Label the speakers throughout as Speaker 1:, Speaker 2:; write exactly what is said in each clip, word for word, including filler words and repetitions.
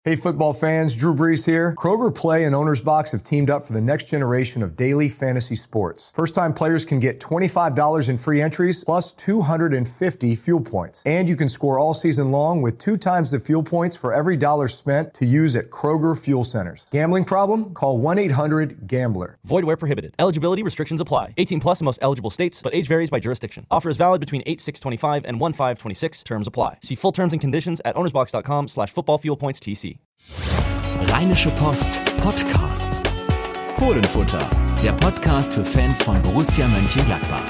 Speaker 1: Hey football fans, Drew Brees here. Kroger Play and Owner's Box have teamed up for the next generation of daily fantasy sports. First-time players can get twenty-five dollars in free entries plus two hundred fifty fuel points. And you can score all season long with two times the fuel points for every dollar spent to use at Kroger Fuel Centers. Gambling problem? Call one eight hundred gambler.
Speaker 2: Void where prohibited. Eligibility restrictions apply. eighteen plus in most eligible states, but age varies by jurisdiction. Offer is valid between eight six twenty-five and one five twenty-six. Terms apply. See full terms and conditions at ownersbox.com slash footballfuelpoints.tc.
Speaker 3: Rheinische Post Podcasts. Fohlenfutter, der Podcast für Fans von Borussia Mönchengladbach.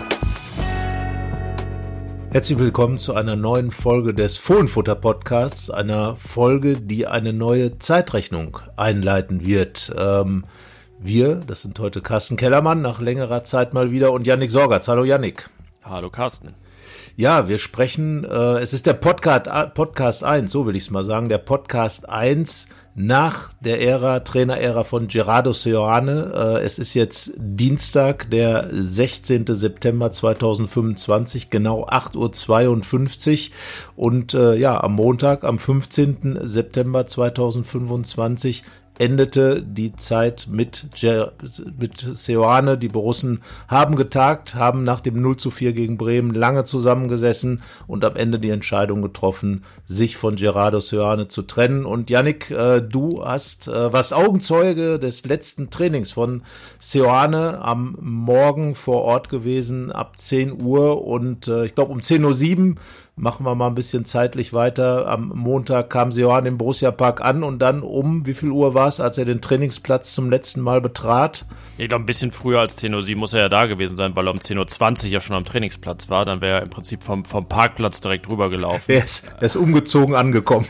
Speaker 4: Herzlich willkommen zu einer neuen Folge des Fohlenfutter Podcasts, einer Folge, die eine neue Zeitrechnung einleiten wird. Ähm, wir, das sind heute Carsten Kellermann, nach längerer Zeit mal wieder, und Yannick Sorgatz. Hallo Yannick.
Speaker 5: Hallo Carsten.
Speaker 4: Ja, wir sprechen, äh, es ist der Podcast, Podcast eins, so will ich es mal sagen, der Podcast eins nach der Ära, Trainerära von Gerardo Seoane. Äh, es ist jetzt Dienstag, der sechzehnten September zweitausendfünfundzwanzig, genau acht Uhr zweiundfünfzig, und äh, ja, am Montag, am fünfzehnten September zweitausendfünfundzwanzig endete die Zeit mit, Ger- mit Seoane. Die Borussen haben getagt, haben nach dem null zu vier gegen Bremen lange zusammengesessen und am Ende die Entscheidung getroffen, sich von Gerardo Seoane zu trennen. Und Yannick, äh, du hast, äh, warst Augenzeuge des letzten Trainings von Seoane am Morgen vor Ort gewesen, ab zehn Uhr, und äh, ich glaube um zehn Uhr sieben machen wir mal ein bisschen zeitlich weiter. Am Montag kam Seoane im Borussia Park an, und dann um, wie viel Uhr war es, als er den Trainingsplatz zum letzten Mal betrat?
Speaker 5: Ich glaube, ein bisschen früher als zehn Uhr sieben muss er ja da gewesen sein, weil er um zehn Uhr zwanzig ja schon am Trainingsplatz war. Dann wäre er im Prinzip vom, vom Parkplatz direkt rübergelaufen.
Speaker 4: Er ist, er ist umgezogen angekommen.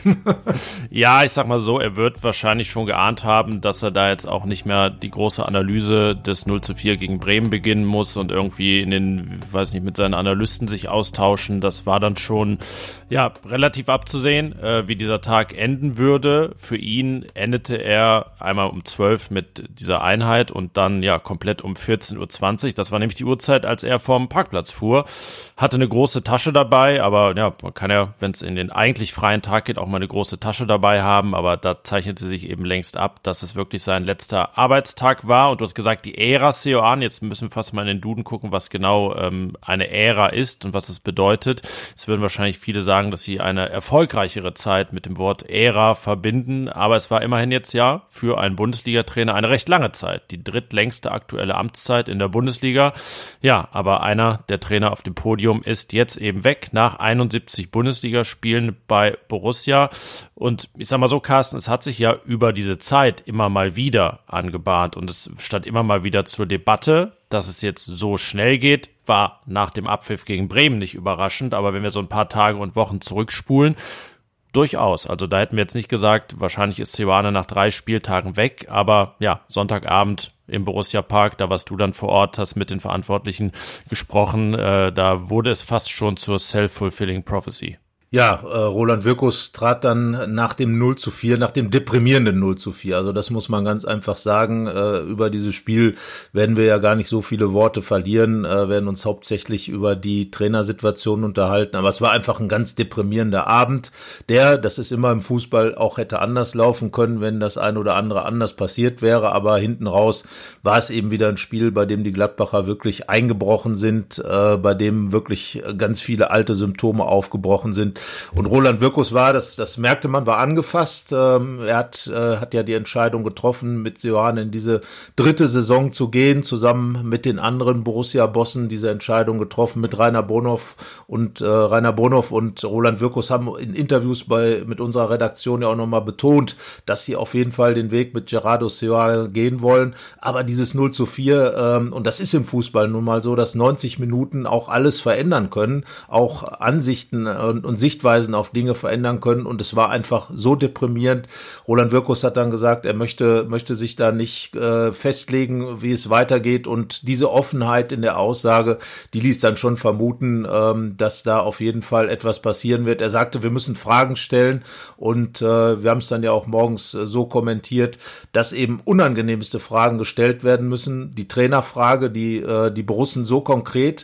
Speaker 5: Ja, ich sag mal so, er wird wahrscheinlich schon geahnt haben, dass er da jetzt auch nicht mehr die große Analyse des null zu vier gegen Bremen beginnen muss und irgendwie in den, weiß nicht, mit seinen Analysten sich austauschen. Das war dann schon, ja, relativ abzusehen, äh, wie dieser Tag enden würde. Für ihn endete er einmal um zwölf mit dieser Einheit und dann ja komplett um vierzehn Uhr zwanzig. Das war nämlich die Uhrzeit, als er vom Parkplatz fuhr. Hatte eine große Tasche dabei, aber ja, man kann ja, wenn es in den eigentlich freien Tag geht, auch mal eine große Tasche dabei haben, aber da zeichnete sich eben längst ab, dass es wirklich sein letzter Arbeitstag war. Und du hast gesagt, die Ära Seoane, jetzt müssen wir fast mal in den Duden gucken, was genau ähm, eine Ära ist und was es bedeutet. Es würden wahrscheinlich viele sagen, dass sie eine erfolgreichere Zeit mit dem Wort Ära verbinden, aber es war immerhin jetzt ja für einen Bundesliga-Trainer eine recht lange Zeit, die drittlängste aktuelle Amtszeit in der Bundesliga. Ja, aber einer der Trainer auf dem Podium ist jetzt eben weg nach einundsiebzig Bundesligaspielen bei Borussia. Und ich sag mal so, Carsten, es hat sich ja über diese Zeit immer mal wieder angebahnt und es stand immer mal wieder zur Debatte. Dass es jetzt so schnell geht, war nach dem Abpfiff gegen Bremen nicht überraschend, aber wenn wir so ein paar Tage und Wochen zurückspulen, durchaus. Also da hätten wir jetzt nicht gesagt, wahrscheinlich ist Seoane nach drei Spieltagen weg, aber ja, Sonntagabend im Borussia Park, da warst du dann vor Ort, hast mit den Verantwortlichen gesprochen, äh, da wurde es fast schon zur self-fulfilling prophecy.
Speaker 4: Ja, äh, Roland Wirkus trat dann nach dem null zu vier, nach dem deprimierenden null zu vier. Also das muss man ganz einfach sagen. Äh, über dieses Spiel werden wir ja gar nicht so viele Worte verlieren, äh, werden uns hauptsächlich über die Trainersituation unterhalten. Aber es war einfach ein ganz deprimierender Abend, der, das ist immer im Fußball, auch hätte anders laufen können, wenn das ein oder andere anders passiert wäre. Aber hinten raus war es eben wieder ein Spiel, bei dem die Gladbacher wirklich eingebrochen sind, äh, bei dem wirklich ganz viele alte Symptome aufgebrochen sind. Und Roland Wirkus war, das, das merkte man, war angefasst. Ähm, er hat, äh, hat ja die Entscheidung getroffen, mit Seoane in diese dritte Saison zu gehen, zusammen mit den anderen Borussia-Bossen diese Entscheidung getroffen, mit Rainer Bonhoff und äh, Rainer Bonhoff und Roland Wirkus haben in Interviews bei mit unserer Redaktion ja auch nochmal betont, dass sie auf jeden Fall den Weg mit Gerardo Seoane gehen wollen. Aber dieses null zu vier, ähm, und das ist im Fußball nun mal so, dass neunzig Minuten auch alles verändern können, auch Ansichten und, und Sichtweisen auf Dinge verändern können, und es war einfach so deprimierend. Roland Wirkus hat dann gesagt, er möchte möchte sich da nicht äh, festlegen, wie es weitergeht, und diese Offenheit in der Aussage, die ließ dann schon vermuten, ähm, dass da auf jeden Fall etwas passieren wird. Er sagte, wir müssen Fragen stellen, und äh, wir haben es dann ja auch morgens äh, so kommentiert, dass eben unangenehmste Fragen gestellt werden müssen. Die Trainerfrage, die äh, die Borussen so konkret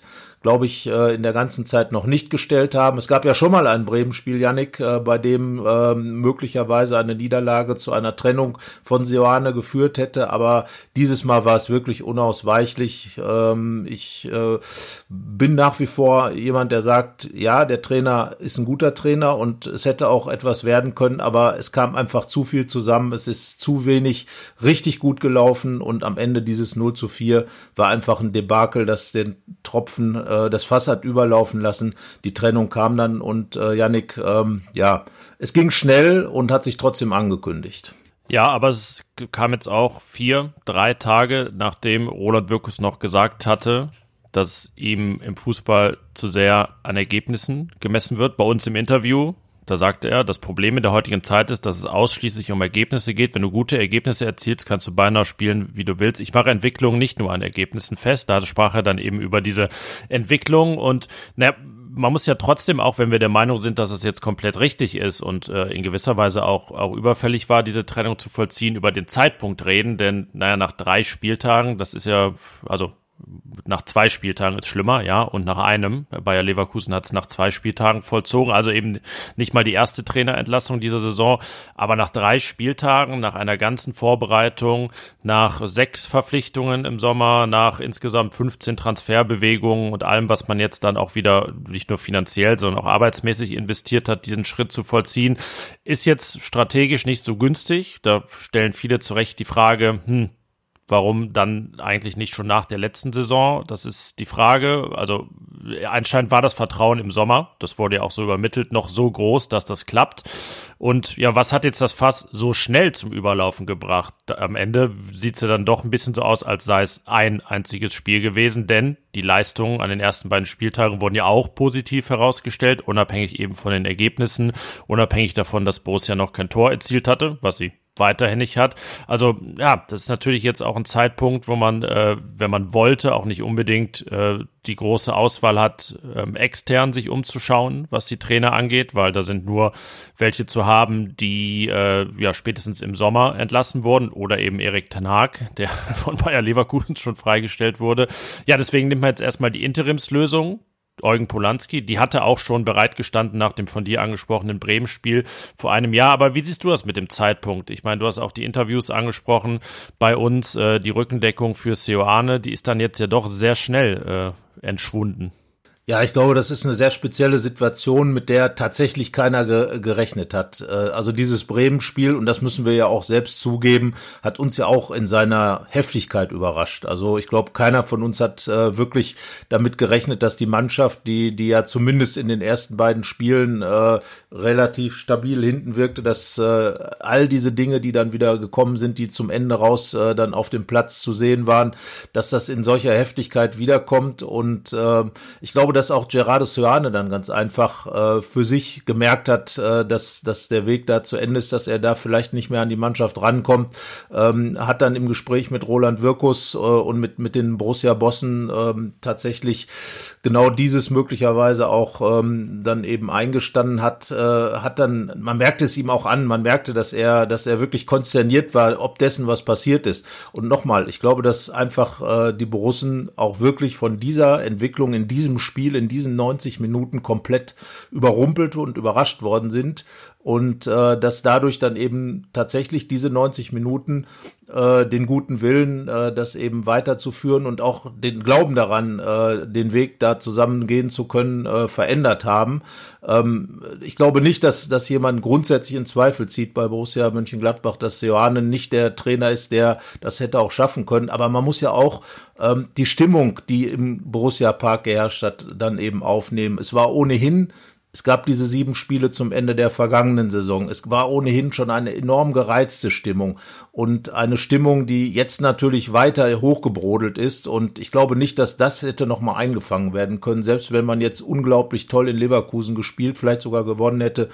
Speaker 4: glaube ich, in der ganzen Zeit noch nicht gestellt haben. Es gab ja schon mal ein Bremen-Spiel, Yannick, bei dem ähm, möglicherweise eine Niederlage zu einer Trennung von Seoane geführt hätte, aber dieses Mal war es wirklich unausweichlich. Ähm, ich äh, bin nach wie vor jemand, der sagt, ja, der Trainer ist ein guter Trainer und es hätte auch etwas werden können, aber es kam einfach zu viel zusammen, es ist zu wenig richtig gut gelaufen und am Ende dieses null zu vier war einfach ein Debakel, das den Tropfen, äh, das Fass hat überlaufen lassen. Die Trennung kam dann und äh, Yannick, ähm, ja, es ging schnell und hat sich trotzdem angekündigt.
Speaker 5: Ja, aber es kam jetzt auch vier, drei Tage, nachdem Roland Wirkus noch gesagt hatte, dass ihm im Fußball zu sehr an Ergebnissen gemessen wird. Bei uns im Interview, da sagte er, das Problem in der heutigen Zeit ist, dass es ausschließlich um Ergebnisse geht. Wenn du gute Ergebnisse erzielst, kannst du beinahe spielen, wie du willst. Ich mache Entwicklung nicht nur an Ergebnissen fest. Da sprach er dann eben über diese Entwicklung und naja, man muss ja trotzdem, auch wenn wir der Meinung sind, dass es jetzt komplett richtig ist und äh, in gewisser Weise auch, auch überfällig war, diese Trennung zu vollziehen, über den Zeitpunkt reden, denn naja, nach drei Spieltagen, das ist ja, also nach zwei Spieltagen ist schlimmer, ja, und nach einem, Bayer Leverkusen hat es nach zwei Spieltagen vollzogen, also eben nicht mal die erste Trainerentlassung dieser Saison, aber nach drei Spieltagen, nach einer ganzen Vorbereitung, nach sechs Verpflichtungen im Sommer, nach insgesamt fünfzehn Transferbewegungen und allem, was man jetzt dann auch wieder nicht nur finanziell, sondern auch arbeitsmäßig investiert hat, diesen Schritt zu vollziehen, ist jetzt strategisch nicht so günstig. Da stellen viele zu Recht die Frage, hm, warum dann eigentlich nicht schon nach der letzten Saison? Das ist die Frage. Also anscheinend war das Vertrauen im Sommer, das wurde ja auch so übermittelt, noch so groß, dass das klappt. Und ja, was hat jetzt das Fass so schnell zum Überlaufen gebracht? Am Ende sieht es ja dann doch ein bisschen so aus, als sei es ein einziges Spiel gewesen, denn die Leistungen an den ersten beiden Spieltagen wurden ja auch positiv herausgestellt, unabhängig eben von den Ergebnissen, unabhängig davon, dass Borussia noch kein Tor erzielt hatte, was sie weiterhin nicht hat. Also ja, das ist natürlich jetzt auch ein Zeitpunkt, wo man, äh, wenn man wollte, auch nicht unbedingt äh, die große Auswahl hat, ähm, extern sich umzuschauen, was die Trainer angeht, weil da sind nur welche zu haben, die äh, ja spätestens im Sommer entlassen wurden oder eben Erik ten Hag, der von Bayer Leverkusen schon freigestellt wurde. Ja, deswegen nimmt man jetzt erstmal die Interimslösung. Eugen Polanski, die hatte auch schon bereitgestanden nach dem von dir angesprochenen Bremen-Spiel vor einem Jahr. Aber wie siehst du das mit dem Zeitpunkt? Ich meine, du hast auch die Interviews angesprochen bei uns, äh, die Rückendeckung für Seoane, die ist dann jetzt ja doch sehr schnell äh, entschwunden.
Speaker 4: Ja, ich glaube, das ist eine sehr spezielle Situation, mit der tatsächlich keiner ge- gerechnet hat. Also dieses Bremen-Spiel, und das müssen wir ja auch selbst zugeben, hat uns ja auch in seiner Heftigkeit überrascht. Also ich glaube, keiner von uns hat äh, wirklich damit gerechnet, dass die Mannschaft, die die ja zumindest in den ersten beiden Spielen äh, relativ stabil hinten wirkte, dass äh, all diese Dinge, die dann wieder gekommen sind, die zum Ende raus äh, dann auf dem Platz zu sehen waren, dass das in solcher Heftigkeit wiederkommt. Und äh, ich glaube, dass auch Gerardo Seoane dann ganz einfach äh, für sich gemerkt hat, äh, dass, dass der Weg da zu Ende ist, dass er da vielleicht nicht mehr an die Mannschaft rankommt, ähm, hat dann im Gespräch mit Roland Wirkus äh, und mit, mit den Borussia-Bossen ähm, tatsächlich genau dieses möglicherweise auch ähm, dann eben eingestanden hat, äh, hat dann, man merkte es ihm auch an, man merkte, dass er, dass er wirklich konsterniert war, ob dessen was passiert ist. Und nochmal, ich glaube, dass einfach äh, die Borussen auch wirklich von dieser Entwicklung in diesem Spiel in diesen neunzig Minuten komplett überrumpelt und überrascht worden sind und äh, dass dadurch dann eben tatsächlich diese neunzig Minuten äh, den guten Willen, äh, das eben weiterzuführen und auch den Glauben daran, äh, den Weg da zusammengehen zu können, äh, verändert haben. Ähm, ich glaube nicht, dass, dass jemand grundsätzlich in Zweifel zieht bei Borussia Mönchengladbach, dass Seoane nicht der Trainer ist, der das hätte auch schaffen können, aber man muss ja auch ähm, die Stimmung, die im Borussia Park geherrscht hat, dann eben aufnehmen. Es war ohnehin Es gab diese sieben Spiele zum Ende der vergangenen Saison. Es war ohnehin schon eine enorm gereizte Stimmung und eine Stimmung, die jetzt natürlich weiter hochgebrodelt ist. Und ich glaube nicht, dass das hätte nochmal eingefangen werden können, selbst wenn man jetzt unglaublich toll in Leverkusen gespielt, vielleicht sogar gewonnen hätte.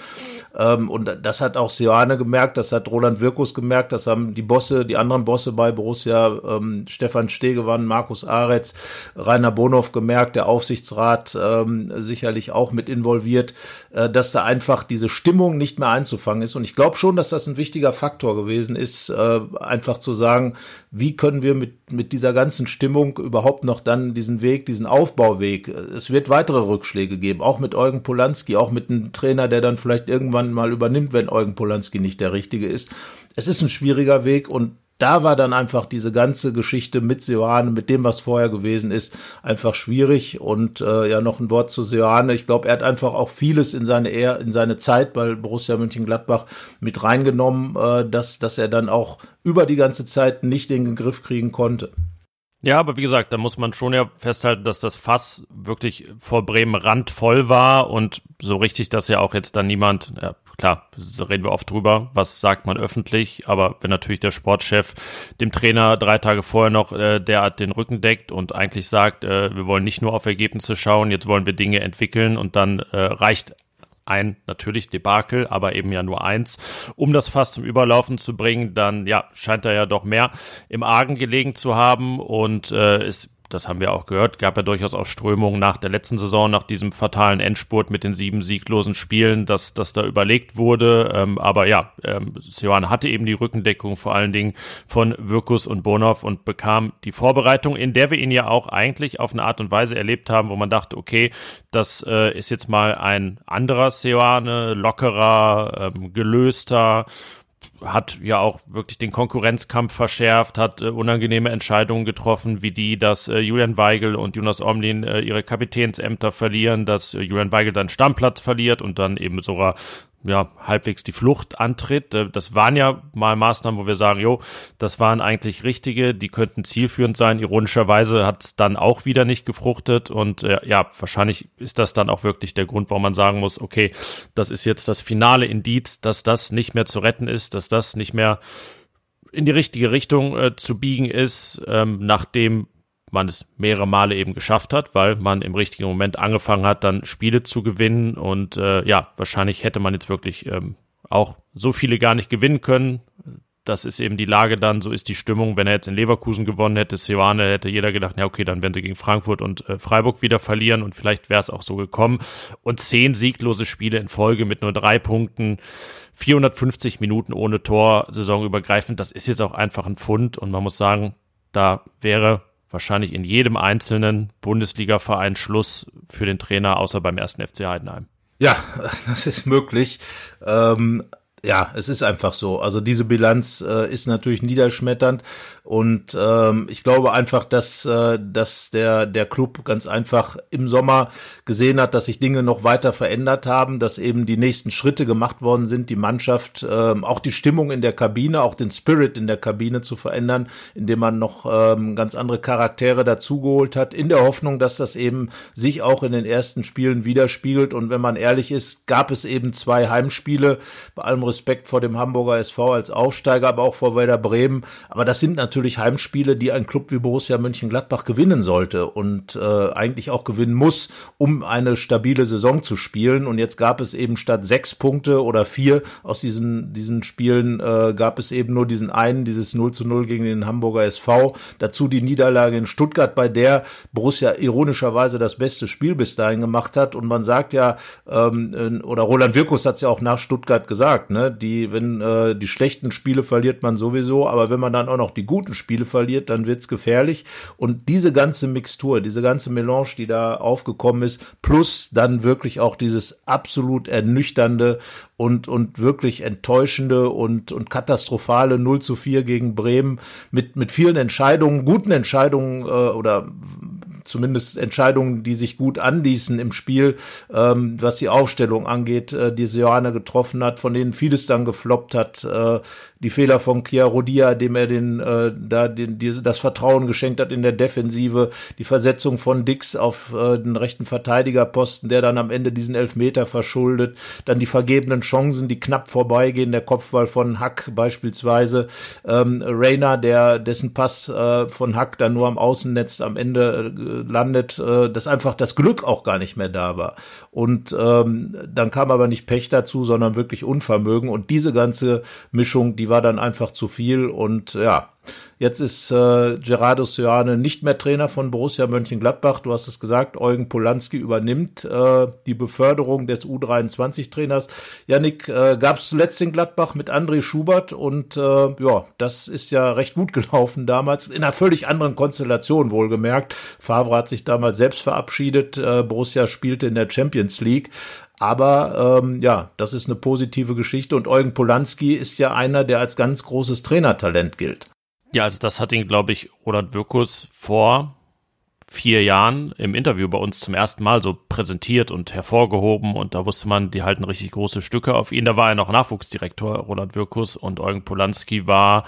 Speaker 4: Und das hat auch Seoane gemerkt, das hat Roland Wirkus gemerkt, das haben die Bosse, die anderen Bosse bei Borussia, ähm, Stefan Stegemann, Markus Aretz, Rainer Bonhoff gemerkt, der Aufsichtsrat ähm, sicherlich auch mit involviert. passiert, äh, dass da einfach diese Stimmung nicht mehr einzufangen ist. Und ich glaube schon, dass das ein wichtiger Faktor gewesen ist, äh, einfach zu sagen, wie können wir mit, mit dieser ganzen Stimmung überhaupt noch dann diesen Weg, diesen Aufbauweg, es wird weitere Rückschläge geben, auch mit Eugen Polanski, auch mit einem Trainer, der dann vielleicht irgendwann mal übernimmt, wenn Eugen Polanski nicht der Richtige ist. Es ist ein schwieriger Weg und da war dann einfach diese ganze Geschichte mit Seoane, mit dem, was vorher gewesen ist, einfach schwierig. Und äh, ja, noch ein Wort zu Seoane. Ich glaube, er hat einfach auch vieles in seine in seine Zeit bei Borussia Mönchengladbach mit reingenommen, äh, dass, dass er dann auch über die ganze Zeit nicht den Griff kriegen konnte.
Speaker 5: Ja, aber wie gesagt, da muss man schon ja festhalten, dass das Fass wirklich vor Bremen randvoll war und so richtig, dass ja auch jetzt dann niemand, ja klar, da reden wir oft drüber, was sagt man öffentlich, aber wenn natürlich der Sportchef dem Trainer drei Tage vorher noch äh, derart den Rücken deckt und eigentlich sagt, äh, wir wollen nicht nur auf Ergebnisse schauen, jetzt wollen wir Dinge entwickeln und dann äh, reicht ein, natürlich Debakel, aber eben ja nur eins, um das Fass zum Überlaufen zu bringen, dann ja, scheint er ja doch mehr im Argen gelegen zu haben und äh, ist das haben wir auch gehört, gab ja durchaus auch Strömungen nach der letzten Saison, nach diesem fatalen Endspurt mit den sieben sieglosen Spielen, dass, dass da überlegt wurde. Ähm, aber ja, ähm, Seoane hatte eben die Rückendeckung vor allen Dingen von Wirkus und Bonhoff und bekam die Vorbereitung, in der wir ihn ja auch eigentlich auf eine Art und Weise erlebt haben, wo man dachte, okay, das äh, ist jetzt mal ein anderer Seoane, lockerer, ähm, gelöster, hat ja auch wirklich den Konkurrenzkampf verschärft, hat äh, unangenehme Entscheidungen getroffen, wie die, dass äh, Julian Weigl und Jonas Omlin äh, ihre Kapitänsämter verlieren, dass äh, Julian Weigl seinen Stammplatz verliert und dann eben sogar ja, halbwegs die Flucht antritt. Das waren ja mal Maßnahmen, wo wir sagen, jo, das waren eigentlich richtige, die könnten zielführend sein. Ironischerweise hat es dann auch wieder nicht gefruchtet und äh, ja, wahrscheinlich ist das dann auch wirklich der Grund, warum man sagen muss, okay, das ist jetzt das finale Indiz, dass das nicht mehr zu retten ist, dass das nicht mehr in die richtige Richtung äh, zu biegen ist, ähm, nachdem man es mehrere Male eben geschafft hat, weil man im richtigen Moment angefangen hat, dann Spiele zu gewinnen und äh, ja, wahrscheinlich hätte man jetzt wirklich ähm, auch so viele gar nicht gewinnen können. Das ist eben die Lage dann, so ist die Stimmung. Wenn er jetzt in Leverkusen gewonnen hätte, Seoane, hätte jeder gedacht, ja okay, dann werden sie gegen Frankfurt und äh, Freiburg wieder verlieren und vielleicht wäre es auch so gekommen. Und zehn sieglose Spiele in Folge mit nur drei Punkten, vierhundertfünfzig Minuten ohne Tor, saisonübergreifend, das ist jetzt auch einfach ein Pfund und man muss sagen, da wäre wahrscheinlich in jedem einzelnen Bundesliga-Verein Schluss für den Trainer, außer beim ersten F C Heidenheim.
Speaker 4: Ja, das ist möglich. Ähm, ja, es ist einfach so. Also diese Bilanz äh, ist natürlich niederschmetternd und ähm, ich glaube einfach, dass äh, dass der der Club ganz einfach im Sommer gesehen hat, dass sich Dinge noch weiter verändert haben, dass eben die nächsten Schritte gemacht worden sind, die Mannschaft, ähm, auch die Stimmung in der Kabine, auch den Spirit in der Kabine zu verändern, indem man noch ähm, ganz andere Charaktere dazugeholt hat, in der Hoffnung, dass das eben sich auch in den ersten Spielen widerspiegelt. Und wenn man ehrlich ist, gab es eben zwei Heimspiele, bei allem Respekt vor dem Hamburger S V als Aufsteiger, aber auch vor Werder Bremen. Aber das sind natürlich Heimspiele, die ein Club wie Borussia Mönchengladbach gewinnen sollte und äh, eigentlich auch gewinnen muss, um eine stabile Saison zu spielen. Und jetzt gab es eben statt sechs Punkte oder vier aus diesen diesen Spielen äh, gab es eben nur diesen einen, dieses null zu null gegen den Hamburger S V. Dazu die Niederlage in Stuttgart, bei der Borussia ironischerweise das beste Spiel bis dahin gemacht hat. Und man sagt ja, ähm, oder Roland Wirkus hat es ja auch nach Stuttgart gesagt, ne, die, wenn äh, die schlechten Spiele verliert man sowieso, aber wenn man dann auch noch die guten Spiele verliert, dann wird's gefährlich. Und diese ganze Mixtur, diese ganze Melange, die da aufgekommen ist, plus dann wirklich auch dieses absolut ernüchternde und und wirklich enttäuschende und und katastrophale null zu vier gegen Bremen mit mit vielen Entscheidungen, guten Entscheidungen äh, oder zumindest Entscheidungen, die sich gut anließen im Spiel, ähm, was die Aufstellung angeht, äh, die Seoane getroffen hat, von denen vieles dann gefloppt hat. Äh, die Fehler von Chiarodia, dem er den äh, da den, die, das Vertrauen geschenkt hat in der Defensive, die Versetzung von Dix auf äh, den rechten Verteidigerposten, der dann am Ende diesen Elfmeter verschuldet, dann die vergebenen Chancen, die knapp vorbeigehen, der Kopfball von Hack beispielsweise, ähm, Reina, der dessen Pass äh, von Hack dann nur am Außennetz am Ende äh, landet, äh, dass einfach das Glück auch gar nicht mehr da war. Und ähm, dann kam aber nicht Pech dazu, sondern wirklich Unvermögen. Und diese ganze Mischung, die war dann einfach zu viel. Und ja, Jetzt ist äh, Gerardo Seoane nicht mehr Trainer von Borussia Mönchengladbach. Du hast es gesagt, Eugen Polanski übernimmt äh, die Beförderung des U dreiundzwanzig-Trainers. Yannick, äh, gab es zuletzt in Gladbach mit André Schubert und äh, ja, das ist ja recht gut gelaufen damals, in einer völlig anderen Konstellation wohlgemerkt. Favre hat sich damals selbst verabschiedet, äh, Borussia spielte in der Champions League. Aber ähm, ja, das ist eine positive Geschichte und Eugen Polanski ist ja einer, der als ganz großes Trainertalent gilt.
Speaker 5: Ja, also das hat ihn, glaube ich, Roland Wirkus vor vier Jahren im Interview bei uns zum ersten Mal so präsentiert und hervorgehoben und da wusste man, die halten richtig große Stücke auf ihn. Da war er noch Nachwuchsdirektor, Roland Wirkus, und Eugen Polanski war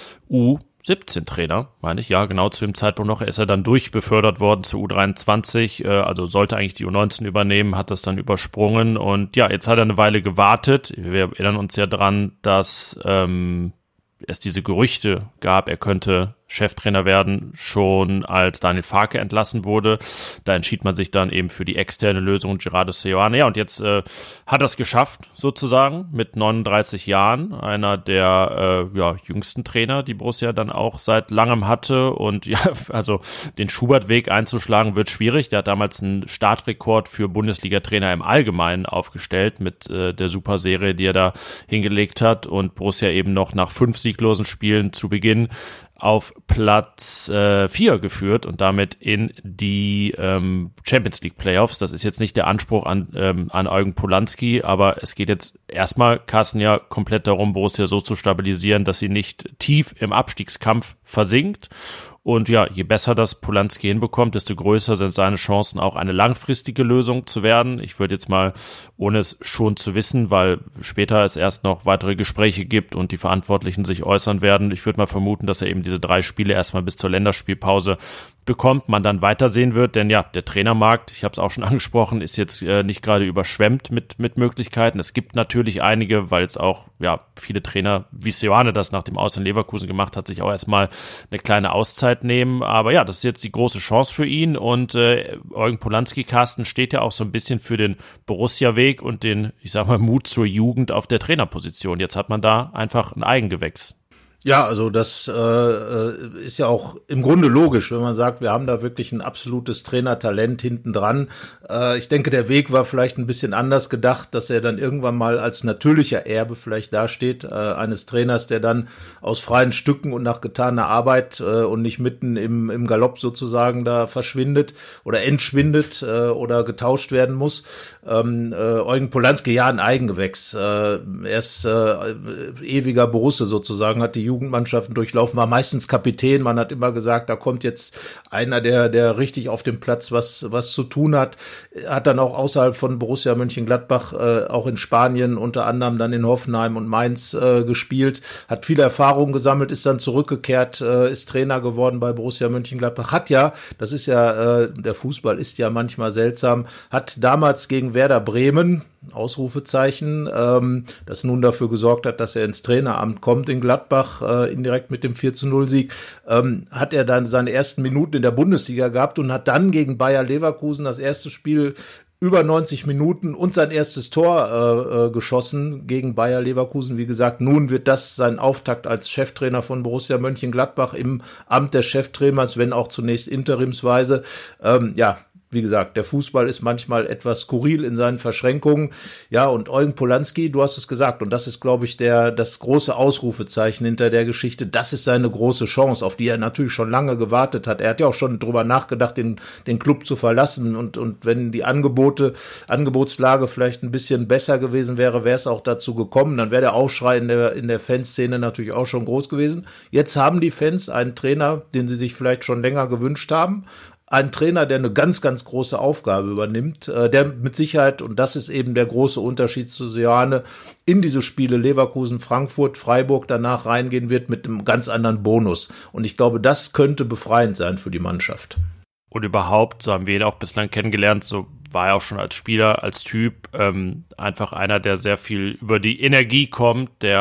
Speaker 5: U siebzehn Trainer, meine ich, ja, genau zu dem Zeitpunkt noch. Er ist ja dann durchbefördert worden zu U dreiundzwanzig, also sollte eigentlich die U neunzehn übernehmen, hat das dann übersprungen und ja, jetzt hat er eine Weile gewartet. Wir erinnern uns ja dran, dass ähm, es diese Gerüchte gab, er könnte Cheftrainer werden, schon als Daniel Farke entlassen wurde. Da entschied man sich dann eben für die externe Lösung Gerardo Seoane. Ja, und jetzt äh, hat er es geschafft, sozusagen, mit neununddreißig Jahren. Einer der äh, ja, jüngsten Trainer, die Borussia dann auch seit langem hatte. Und ja, also den Schubert-Weg einzuschlagen wird schwierig. Der hat damals einen Startrekord für Bundesliga-Trainer im Allgemeinen aufgestellt mit äh, der Superserie, die er da hingelegt hat. Und Borussia eben noch nach fünf sieglosen Spielen zu Beginn auf Platz äh, vier geführt und damit in die ähm, Champions League Playoffs. Das ist jetzt nicht der Anspruch an ähm, an Eugen Polanski, aber es geht jetzt erstmal, Carsten, ja komplett darum, Borussia so zu stabilisieren, dass sie nicht tief im Abstiegskampf versinkt. Und ja, je besser das Polanski hinbekommt, desto größer sind seine Chancen, auch eine langfristige Lösung zu werden. Ich würde jetzt mal, ohne es schon zu wissen, weil später es erst noch weitere Gespräche gibt und die Verantwortlichen sich äußern werden, ich würde mal vermuten, dass er eben diese drei Spiele erstmal bis zur Länderspielpause bekommt, man dann weitersehen wird, denn ja, der Trainermarkt, ich habe es auch schon angesprochen, ist jetzt äh, nicht gerade überschwemmt mit mit Möglichkeiten. Es gibt natürlich einige, weil es auch ja viele Trainer, wie Seoane das nach dem Aus in Leverkusen gemacht hat, sich auch erstmal eine kleine Auszeit nehmen, aber ja, das ist jetzt die große Chance für ihn und äh, Eugen Polanski, Carsten, steht ja auch so ein bisschen für den Borussia-Weg und den, ich sag mal, Mut zur Jugend auf der Trainerposition. Jetzt hat man da einfach ein Eigengewächs.
Speaker 4: Ja, also das äh, ist ja auch im Grunde logisch, wenn man sagt, wir haben da wirklich ein absolutes Trainertalent hinten dran. Äh, ich denke, der Weg war vielleicht ein bisschen anders gedacht, dass er dann irgendwann mal als natürlicher Erbe vielleicht dasteht, äh, eines Trainers, der dann aus freien Stücken und nach getaner Arbeit äh, und nicht mitten im, im Galopp sozusagen da verschwindet oder entschwindet äh, oder getauscht werden muss. Ähm, äh, Eugen Polanski, ja, ein Eigengewächs. Äh, er ist äh, ewiger Borusse sozusagen, hat die Jugendmannschaften durchlaufen, war meistens Kapitän. Man hat immer gesagt, da kommt jetzt einer, der der richtig auf dem Platz was was zu tun hat. Hat dann auch außerhalb von Borussia Mönchengladbach, äh, auch in Spanien, unter anderem dann in Hoffenheim und Mainz äh, gespielt, hat viele Erfahrungen gesammelt, ist dann zurückgekehrt, äh, ist Trainer geworden bei Borussia Mönchengladbach. Hat ja, das ist ja, äh, der Fußball ist ja manchmal seltsam, hat damals gegen Werder Bremen, Ausrufezeichen, ähm, das nun dafür gesorgt hat, dass er ins Traineramt kommt in Gladbach, äh, indirekt mit dem vier zu null Sieg, ähm, hat er dann seine ersten Minuten in der Bundesliga gehabt und hat dann gegen Bayer Leverkusen das erste Spiel über neunzig Minuten und sein erstes Tor äh, äh, geschossen gegen Bayer Leverkusen. Wie gesagt, nun wird das sein Auftakt als Cheftrainer von Borussia Mönchengladbach im Amt des Cheftrainers, wenn auch zunächst interimsweise. Ähm, ja, wie gesagt, der Fußball ist manchmal etwas skurril in seinen Verschränkungen. Ja, und Eugen Polanski, du hast es gesagt, und das ist, glaube ich, der das große Ausrufezeichen hinter der Geschichte. Das ist seine große Chance, auf die er natürlich schon lange gewartet hat. Er hat ja auch schon drüber nachgedacht, den den Club zu verlassen. Und und wenn die Angebote, Angebotslage vielleicht ein bisschen besser gewesen wäre, wäre es auch dazu gekommen. Dann wäre der Aufschrei in der in der Fanszene natürlich auch schon groß gewesen. Jetzt haben die Fans einen Trainer, den sie sich vielleicht schon länger gewünscht haben. Ein Trainer, der eine ganz, ganz große Aufgabe übernimmt, äh, der mit Sicherheit, und das ist eben der große Unterschied zu Seoane, in diese Spiele Leverkusen, Frankfurt, Freiburg danach reingehen wird mit einem ganz anderen Bonus. Und ich glaube, das könnte befreiend sein für die Mannschaft.
Speaker 5: Und überhaupt, so haben wir ihn auch bislang kennengelernt, so war er auch schon als Spieler, als Typ, ähm, einfach einer, der sehr viel über die Energie kommt, der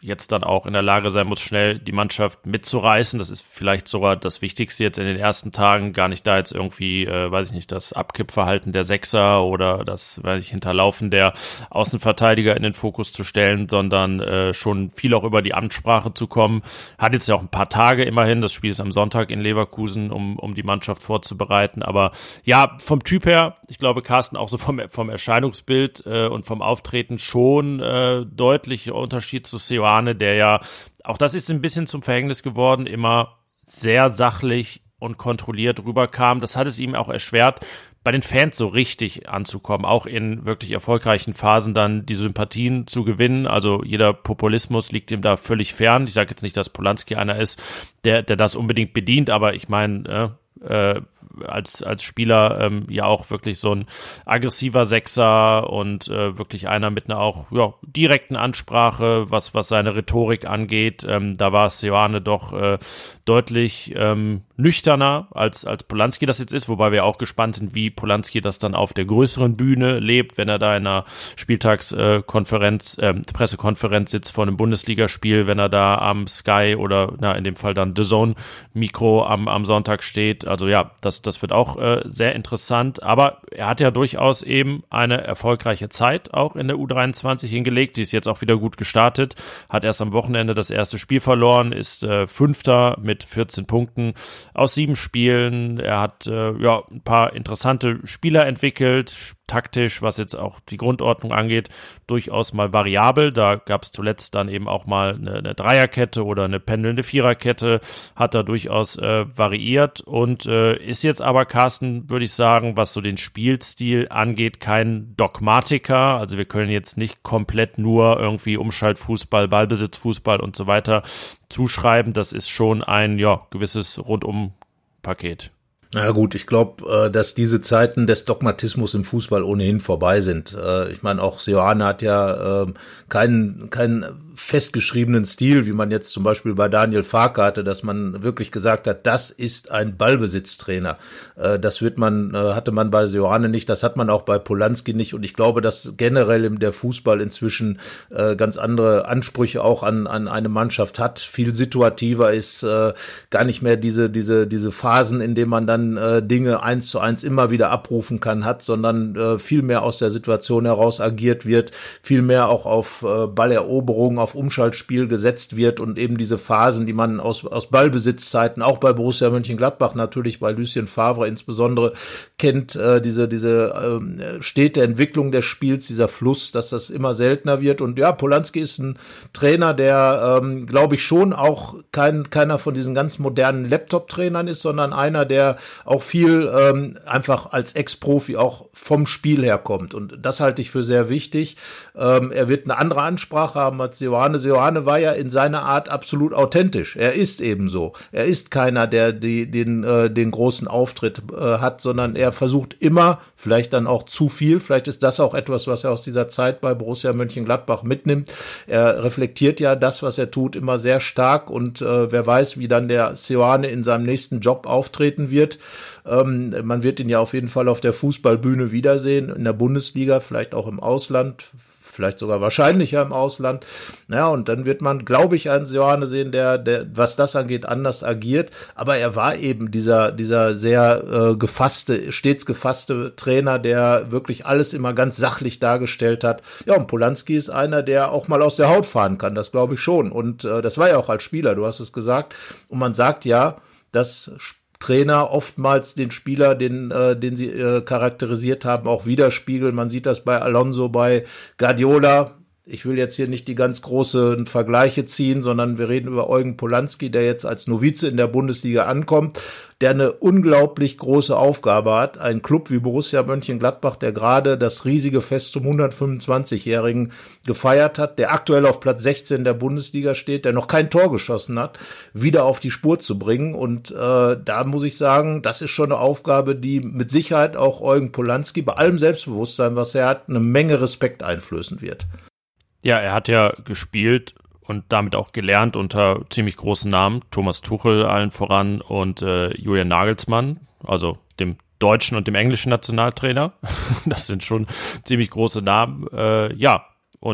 Speaker 5: jetzt dann auch in der Lage sein muss, schnell die Mannschaft mitzureißen. Das ist vielleicht sogar das Wichtigste jetzt in den ersten Tagen, gar nicht da jetzt irgendwie, äh, weiß ich nicht, das Abkippverhalten der Sechser oder das, weiß ich, Hinterlaufen der Außenverteidiger in den Fokus zu stellen, sondern äh, schon viel auch über die Amtssprache zu kommen. Hat jetzt ja auch ein paar Tage immerhin, das Spiel ist am Sonntag in Leverkusen, um, um die Mannschaft vorzubereiten. Aber ja, vom Typ her, ich glaube, Carsten, auch so vom, vom Erscheinungsbild äh, und vom Auftreten schon äh, deutlicher Unterschied zu Seoane, der ja, auch das ist ein bisschen zum Verhängnis geworden, immer sehr sachlich und kontrolliert rüberkam. Das hat es ihm auch erschwert, bei den Fans so richtig anzukommen, auch in wirklich erfolgreichen Phasen dann die Sympathien zu gewinnen. Also jeder Populismus liegt ihm da völlig fern. Ich sage jetzt nicht, dass Polanski einer ist, der, der das unbedingt bedient, aber ich meine, äh, äh, als als Spieler ähm, ja auch wirklich so ein aggressiver Sechser und äh, wirklich einer mit einer auch ja, direkten Ansprache, was was seine Rhetorik angeht. Ähm, da war Seoane doch äh, deutlich ähm, nüchterner als als Polanski das jetzt ist, wobei wir auch gespannt sind, wie Polanski das dann auf der größeren Bühne lebt, wenn er da in einer Spieltagskonferenz, äh, Pressekonferenz sitzt vor einem Bundesligaspiel, wenn er da am Sky oder na in dem Fall dann The Zone Mikro am am Sonntag steht. Also ja, das das wird auch äh, sehr interessant, aber er hat ja durchaus eben eine erfolgreiche Zeit auch in der U dreiundzwanzig hingelegt, die ist jetzt auch wieder gut gestartet, hat erst am Wochenende das erste Spiel verloren, ist äh, Fünfter mit vierzehn Punkten aus sieben Spielen. Er hat äh, ja ein paar interessante Spieler entwickelt, taktisch, was jetzt auch die Grundordnung angeht, durchaus mal variabel. Da gab es zuletzt dann eben auch mal eine, eine Dreierkette oder eine pendelnde Viererkette, hat er durchaus äh, variiert und äh, ist jetzt aber, Carsten, würde ich sagen, was so den Spielstil angeht, kein Dogmatiker. Also wir können jetzt nicht komplett nur irgendwie Umschaltfußball, Ballbesitzfußball und so weiter zuschreiben. Das ist schon ein ja gewisses Rundum-Paket.
Speaker 4: Na gut, ich glaube, dass diese Zeiten des Dogmatismus im Fußball ohnehin vorbei sind. Ich meine, auch Seoane hat ja keinen keinen festgeschriebenen Stil, wie man jetzt zum Beispiel bei Daniel Farke hatte, dass man wirklich gesagt hat, das ist ein Ballbesitztrainer. Das wird man, hatte man bei Seoane nicht, das hat man auch bei Polanski nicht und ich glaube, dass generell der Fußball inzwischen ganz andere Ansprüche auch an an eine Mannschaft hat, viel situativer ist, gar nicht mehr diese diese diese Phasen, in denen man dann Dinge eins zu eins immer wieder abrufen kann, hat, sondern viel mehr aus der Situation heraus agiert wird, viel mehr auch auf Balleroberung, auf Umschaltspiel gesetzt wird und eben diese Phasen, die man aus, aus Ballbesitzzeiten, auch bei Borussia Mönchengladbach natürlich, bei Lucien Favre insbesondere, kennt, äh, diese, diese äh, stete Entwicklung des Spiels, dieser Fluss, dass das immer seltener wird. Und ja, Polanski ist ein Trainer, der, ähm, glaube ich, schon auch kein, keiner von diesen ganz modernen Laptop-Trainern ist, sondern einer, der auch viel ähm, einfach als Ex-Profi auch vom Spiel herkommt. Und das halte ich für sehr wichtig. Ähm, er wird eine andere Ansprache haben als Seoane. Seoane war ja in seiner Art absolut authentisch. Er ist eben so. Er ist keiner, der die, den, äh, den großen Auftritt äh, hat, sondern er versucht immer, vielleicht dann auch zu viel, vielleicht ist das auch etwas, was er aus dieser Zeit bei Borussia Mönchengladbach mitnimmt. Er reflektiert ja das, was er tut, immer sehr stark und äh, wer weiß, wie dann der Seoane in seinem nächsten Job auftreten wird. Ähm, man wird ihn ja auf jeden Fall auf der Fußballbühne wiedersehen, in der Bundesliga, vielleicht auch im Ausland, vielleicht sogar wahrscheinlicher im Ausland. Ja, und dann wird man, glaube ich, einen Seoane sehen, der, der, was das angeht, anders agiert. Aber er war eben dieser, dieser sehr äh, gefasste, stets gefasste Trainer, der wirklich alles immer ganz sachlich dargestellt hat. Ja, und Polanski ist einer, der auch mal aus der Haut fahren kann. Das glaube ich schon. Und äh, das war ja auch als Spieler, du hast es gesagt. Und man sagt ja, dass Trainer oftmals den Spieler, den, äh, den sie äh, charakterisiert haben, auch widerspiegeln. Man sieht das bei Alonso, bei Guardiola. Ich will jetzt hier nicht die ganz großen Vergleiche ziehen, sondern wir reden über Eugen Polanski, der jetzt als Novize in der Bundesliga ankommt, der eine unglaublich große Aufgabe hat. Ein Club wie Borussia Mönchengladbach, der gerade das riesige Fest zum hundertfünfundzwanzigjährigen gefeiert hat, der aktuell auf Platz sechzehn der Bundesliga steht, der noch kein Tor geschossen hat, wieder auf die Spur zu bringen. Und äh, da muss ich sagen, das ist schon eine Aufgabe, die mit Sicherheit auch Eugen Polanski bei allem Selbstbewusstsein, was er hat, eine Menge Respekt einflößen wird.
Speaker 5: Ja, er hat ja gespielt und damit auch gelernt unter ziemlich großen Namen, Thomas Tuchel allen voran und äh, Julian Nagelsmann, also dem deutschen und dem englischen Nationaltrainer. Das sind schon ziemlich große Namen. Äh, ja, und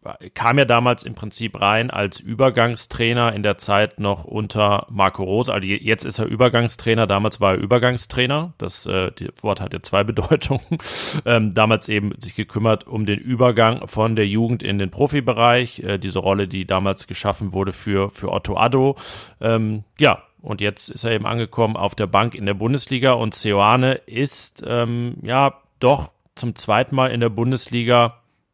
Speaker 5: kam ja damals im Prinzip rein als Übergangstrainer in der Zeit noch unter Marco Rose. Also jetzt ist er Übergangstrainer, damals war er Übergangstrainer. Das äh, die Wort hat ja zwei Bedeutungen. Ähm, damals eben sich gekümmert um den Übergang von der Jugend in den Profibereich. Äh, diese Rolle, die damals geschaffen wurde für, für Otto Addo. Ähm, ja, und jetzt ist er eben angekommen auf der Bank in der Bundesliga und Seoane ist ähm, ja doch zum zweiten Mal in der Bundesliga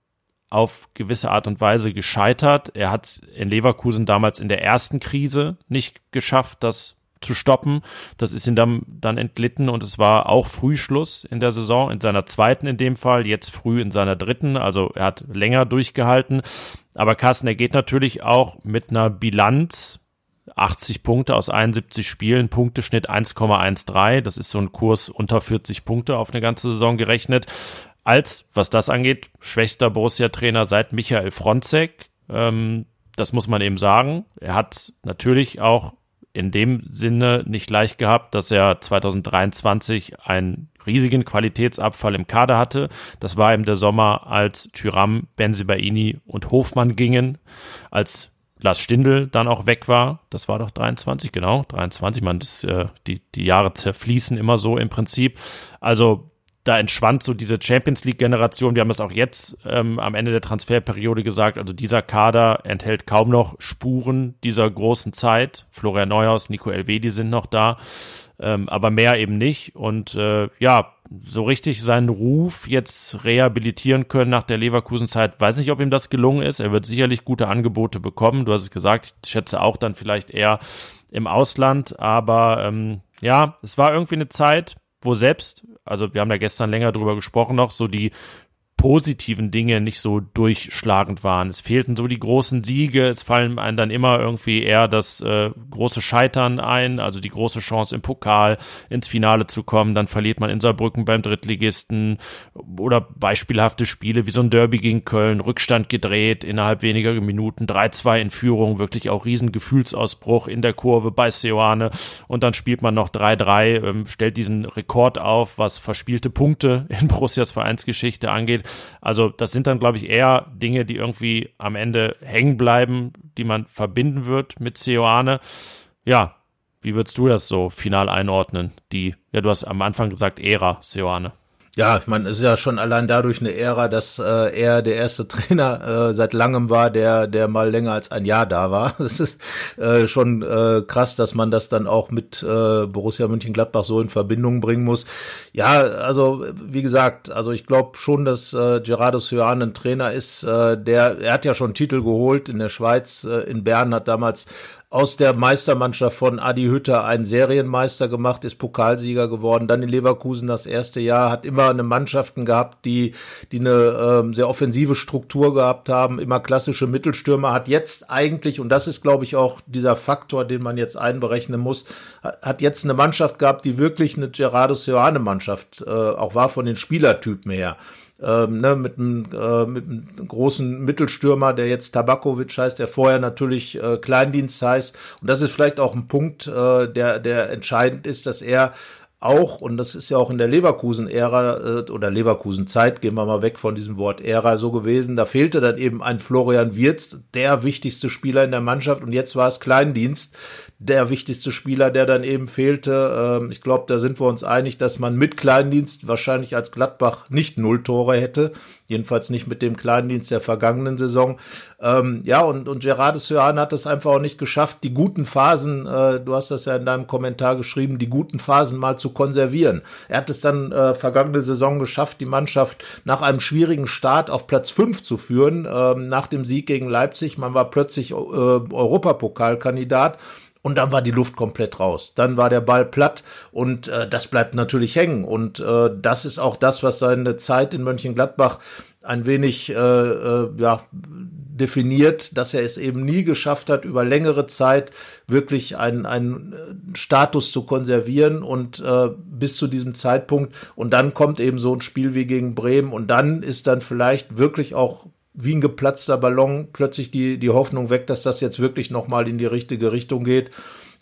Speaker 5: auf gewisse Art und Weise gescheitert. Er hat in Leverkusen damals in der ersten Krise nicht geschafft, das zu stoppen. Das ist ihm dann, dann entglitten und es war auch Frühschluss in der Saison, in seiner zweiten in dem Fall, jetzt früh in seiner dritten, also er hat länger durchgehalten. Aber Carsten, er geht natürlich auch mit einer Bilanz, achtzig Punkte aus einundsiebzig Spielen, Punkteschnitt eins Komma dreizehn, das ist so ein Kurs unter vierzig Punkte auf eine ganze Saison gerechnet, als, was das angeht, schwächster Borussia-Trainer seit Michael Fronzek. Ähm, das muss man eben sagen. Er hat natürlich auch in dem Sinne nicht leicht gehabt, dass er zwanzig dreiundzwanzig einen riesigen Qualitätsabfall im Kader hatte. Das war eben der Sommer, als Thuram, Bensebaini und Hofmann gingen, als Lars Stindl dann auch weg war. Das war doch dreiundzwanzig, genau, dreiundzwanzig. Man, das, äh, die, die Jahre zerfließen immer so im Prinzip. Also da entschwand so diese Champions-League-Generation. Wir haben das auch jetzt ähm, am Ende der Transferperiode gesagt. Also dieser Kader enthält kaum noch Spuren dieser großen Zeit. Florian Neuhaus, Nico Elvedi sind noch da, ähm, aber mehr eben nicht. Und äh, ja, so richtig seinen Ruf jetzt rehabilitieren können nach der Leverkusen-Zeit. Weiß nicht, ob ihm das gelungen ist. Er wird sicherlich gute Angebote bekommen. Du hast es gesagt, ich schätze auch dann vielleicht eher im Ausland. Aber ähm, ja, es war irgendwie eine Zeit, wo selbst, also wir haben da gestern länger drüber gesprochen noch, so die positiven Dinge nicht so durchschlagend waren. Es fehlten so die großen Siege, es fallen einem dann immer irgendwie eher das äh, große Scheitern ein, also die große Chance im Pokal ins Finale zu kommen, dann verliert man in Saarbrücken beim Drittligisten oder beispielhafte Spiele wie so ein Derby gegen Köln, Rückstand gedreht, innerhalb weniger Minuten, drei zwei in Führung, wirklich auch riesen Gefühlsausbruch in der Kurve bei Seoane und dann spielt man noch drei drei, ähm, stellt diesen Rekord auf, was verspielte Punkte in Borussias Vereinsgeschichte angeht. Also das sind dann, glaube ich, eher Dinge, die irgendwie am Ende hängen bleiben, die man verbinden wird mit Seoane. Ja, wie würdest du das so final einordnen? Die, ja, du hast am Anfang gesagt, Ära Seoane.
Speaker 4: Ja, ich meine, es ist ja schon allein dadurch eine Ära, dass äh, er der erste Trainer äh, seit langem war, der der mal länger als ein Jahr da war. Das ist äh, schon äh, krass, dass man das dann auch mit äh, Borussia Mönchengladbach so in Verbindung bringen muss. Ja, also wie gesagt, also ich glaube schon, dass äh, Gerardo Seoane ein Trainer ist, äh, der, er hat ja schon Titel geholt in der Schweiz, äh, in Bern, hat damals aus der Meistermannschaft von Adi Hütter einen Serienmeister gemacht, ist Pokalsieger geworden, dann in Leverkusen das erste Jahr, hat immer eine Mannschaften gehabt, die die eine ähm, sehr offensive Struktur gehabt haben, immer klassische Mittelstürmer, hat jetzt eigentlich, und das ist, glaube ich, auch dieser Faktor, den man jetzt einberechnen muss, hat jetzt eine Mannschaft gehabt, die wirklich eine Gerardo Seoane-Mannschaft äh, auch war von den Spielertypen her. Ähm, ne, mit einem äh, mit einem großen Mittelstürmer, der jetzt Tabakovic heißt, der vorher natürlich äh, Kleindienst heißt. Und das ist vielleicht auch ein Punkt, äh, der der entscheidend ist, dass er auch, und das ist ja auch in der Leverkusen-Ära äh, oder Leverkusen-Zeit, gehen wir mal weg von diesem Wort Ära, so gewesen, da fehlte dann eben ein Florian Wirtz, der wichtigste Spieler in der Mannschaft, und jetzt war es Kleindienst, der wichtigste Spieler, der dann eben fehlte. Ähm, ich glaube, da sind wir uns einig, dass man mit Kleindienst wahrscheinlich als Gladbach nicht null Tore hätte, jedenfalls nicht mit dem Kleindienst der vergangenen Saison. Ähm, ja, und, und Gerardo Seoane hat es einfach auch nicht geschafft, die guten Phasen, äh, du hast das ja in deinem Kommentar geschrieben, die guten Phasen mal zu konservieren. Er hat es dann äh, vergangene Saison geschafft, die Mannschaft nach einem schwierigen Start auf Platz fünf zu führen, äh, nach dem Sieg gegen Leipzig. Man war plötzlich äh, Europapokalkandidat. Und dann war die Luft komplett raus. Dann war der Ball platt und äh, das bleibt natürlich hängen. Und äh, das ist auch das, was seine Zeit in Mönchengladbach ein wenig äh, äh, ja, definiert, dass er es eben nie geschafft hat, über längere Zeit wirklich einen, einen Status zu konservieren und äh, bis zu diesem Zeitpunkt. Und dann kommt eben so ein Spiel wie gegen Bremen und dann ist dann vielleicht wirklich auch wie ein geplatzter Ballon plötzlich die die Hoffnung weg, dass das jetzt wirklich nochmal in die richtige Richtung geht.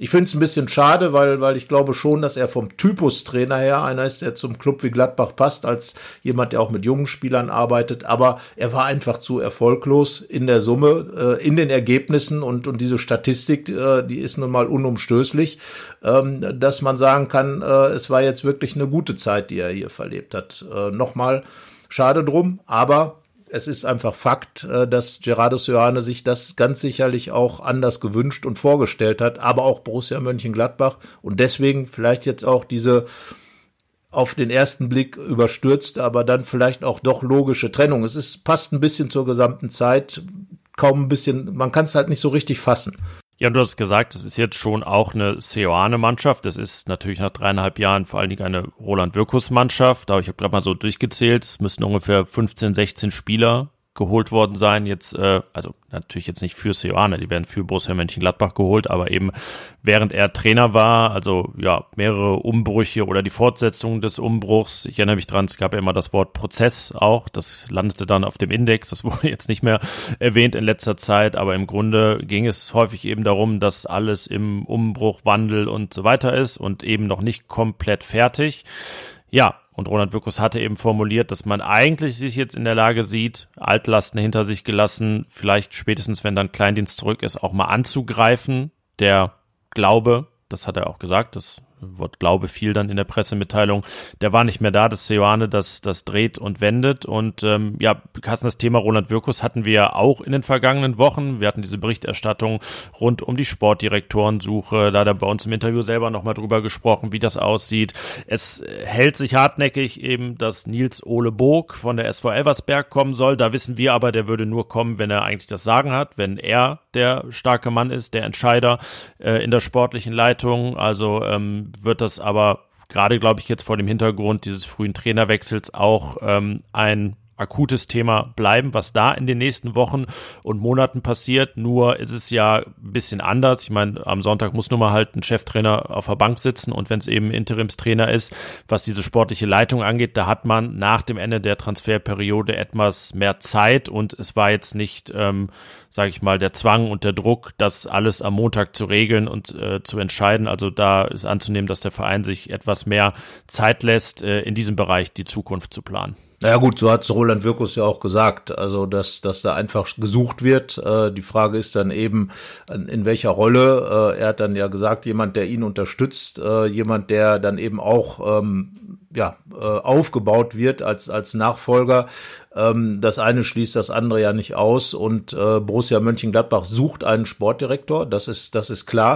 Speaker 4: Ich finde es ein bisschen schade, weil, weil ich glaube schon, dass er vom Typus Trainer her einer ist, der zum Club wie Gladbach passt, als jemand, der auch mit jungen Spielern arbeitet. Aber er war einfach zu erfolglos in der Summe, äh, in den Ergebnissen und, und diese Statistik, äh, die ist nun mal unumstößlich, ähm, dass man sagen kann, äh, es war jetzt wirklich eine gute Zeit, die er hier verlebt hat. Äh, nochmal schade drum, aber es ist einfach Fakt, dass Gerardo Seoane sich das ganz sicherlich auch anders gewünscht und vorgestellt hat, aber auch Borussia Mönchengladbach und deswegen vielleicht jetzt auch diese auf den ersten Blick überstürzt, aber dann vielleicht auch doch logische Trennung. Es ist, passt ein bisschen zur gesamten Zeit, kaum ein bisschen, man kann es halt nicht so richtig fassen.
Speaker 5: Ja, du hast gesagt, es ist jetzt schon auch eine Seoane-Mannschaft. Das ist natürlich nach dreieinhalb Jahren vor allen Dingen eine Roland-Wirkus-Mannschaft. Aber ich habe gerade mal so durchgezählt, es müssten ungefähr fünfzehn, sechzehn Spieler geholt worden sein. Jetzt, äh, also natürlich jetzt nicht für Seoane, die werden für Borussia Mönchengladbach geholt, aber eben während er Trainer war, also ja, mehrere Umbrüche oder die Fortsetzung des Umbruchs. Ich erinnere mich dran, es gab ja immer das Wort Prozess auch, das landete dann auf dem Index, das wurde jetzt nicht mehr erwähnt in letzter Zeit, aber im Grunde ging es häufig eben darum, dass alles im Umbruch, Wandel und so weiter ist und eben noch nicht komplett fertig. Ja, und Roland Wirkus hatte eben formuliert, dass man eigentlich sich jetzt in der Lage sieht, Altlasten hinter sich gelassen, vielleicht spätestens, wenn dann Kleindienst zurück ist, auch mal anzugreifen. Der Glaube, das hat er auch gesagt, das Wort Glaube fiel dann in der Pressemitteilung, der war nicht mehr da, das Seoane, das, das dreht und wendet und ähm, ja, Carsten, das Thema Roland Wirkus hatten wir ja auch in den vergangenen Wochen, wir hatten diese Berichterstattung rund um die Sportdirektorensuche, da hat er bei uns im Interview selber nochmal drüber gesprochen, wie das aussieht. Es hält sich hartnäckig eben, dass Nils Ole Boog von der S V Elversberg kommen soll, da wissen wir aber, der würde nur kommen, wenn er eigentlich das Sagen hat, wenn er der starke Mann ist, der Entscheider äh, in der sportlichen Leitung, also ähm, wird das aber gerade, glaube ich, jetzt vor dem Hintergrund dieses frühen Trainerwechsels auch ähm, ein akutes Thema bleiben, was da in den nächsten Wochen und Monaten passiert. Nur ist es ja ein bisschen anders. Ich meine, am Sonntag muss nun mal halt ein Cheftrainer auf der Bank sitzen und wenn es eben Interimstrainer ist, was diese sportliche Leitung angeht, da hat man nach dem Ende der Transferperiode etwas mehr Zeit und es war jetzt nicht, ähm, sage ich mal, der Zwang und der Druck, das alles am Montag zu regeln und äh, zu entscheiden. Also da ist anzunehmen, dass der Verein sich etwas mehr Zeit lässt, äh, in diesem Bereich die Zukunft zu planen.
Speaker 4: Naja gut, so hat Roland Wirkus ja auch gesagt, also dass dass da einfach gesucht wird. Äh, die Frage ist dann eben, in welcher Rolle. Äh, er hat dann ja gesagt, jemand, der ihn unterstützt, äh, jemand, der dann eben auch ähm, ja äh, aufgebaut wird als als Nachfolger. Ähm, das eine schließt das andere ja nicht aus und äh, Borussia Mönchengladbach sucht einen Sportdirektor, das ist das ist klar.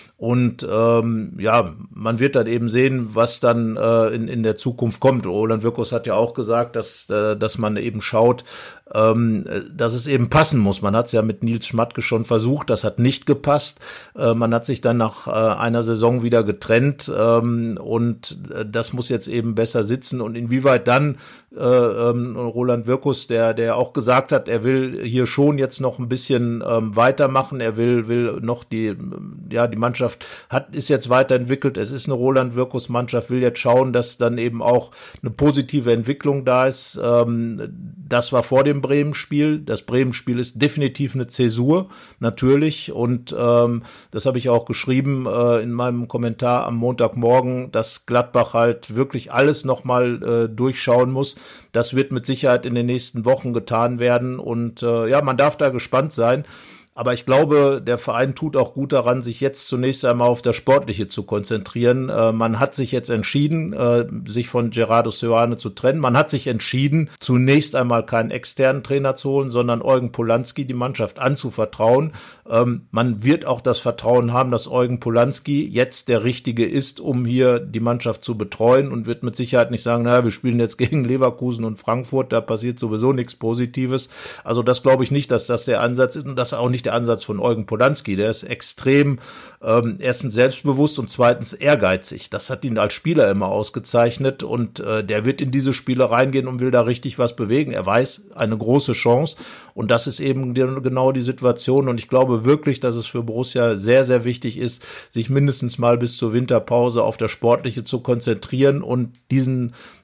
Speaker 4: Und ähm, ja, man wird dann eben sehen, was dann äh, in in der Zukunft kommt. Roland Wirkus hat ja auch gesagt, dass äh, dass man eben schaut, ähm, dass es eben passen muss. Man hat es ja mit Nils Schmatke schon versucht, das hat nicht gepasst. Äh, man hat sich dann nach äh, einer Saison wieder getrennt ähm, und äh, das muss jetzt eben besser sitzen. Und inwieweit dann äh, ähm, Roland Wirkus, der der auch gesagt hat, er will hier schon jetzt noch ein bisschen ähm, weitermachen, er will will noch die ja die Mannschaft hat ist jetzt weiterentwickelt. Es ist eine Roland Wirkus Mannschaft, will jetzt schauen, dass dann eben auch eine positive Entwicklung da ist. Ähm, das war vor dem Bremen-Spiel. Das Bremen-Spiel ist definitiv eine Zäsur, natürlich. Und ähm, das habe ich auch geschrieben äh, in meinem Kommentar am Montagmorgen, dass Gladbach halt wirklich alles nochmal äh, durchschauen muss. Das wird mit Sicherheit in den nächsten Wochen getan werden. Und äh, ja, man darf da gespannt sein. Aber ich glaube, der Verein tut auch gut daran, sich jetzt zunächst einmal auf das Sportliche zu konzentrieren. Äh, man hat sich jetzt entschieden, äh, sich von Gerardo Seoane zu trennen. Man hat sich entschieden, zunächst einmal keinen externen Trainer zu holen, sondern Eugen Polanski die Mannschaft anzuvertrauen. Ähm, man wird auch das Vertrauen haben, dass Eugen Polanski jetzt der Richtige ist, um hier die Mannschaft zu betreuen und wird mit Sicherheit nicht sagen, naja, wir spielen jetzt gegen Leverkusen und Frankfurt, da passiert sowieso nichts Positives. Also das glaube ich nicht, dass das der Ansatz ist und das auch nicht der Ansatz von Eugen Polanski. Der ist extrem, ähm, erstens selbstbewusst und zweitens ehrgeizig. Das hat ihn als Spieler immer ausgezeichnet und äh, der wird in diese Spiele reingehen und will da richtig was bewegen. Er weiß, eine große Chance und das ist eben genau die Situation und ich glaube wirklich, dass es für Borussia sehr, sehr wichtig ist, sich mindestens mal bis zur Winterpause auf das Sportliche zu konzentrieren und diesen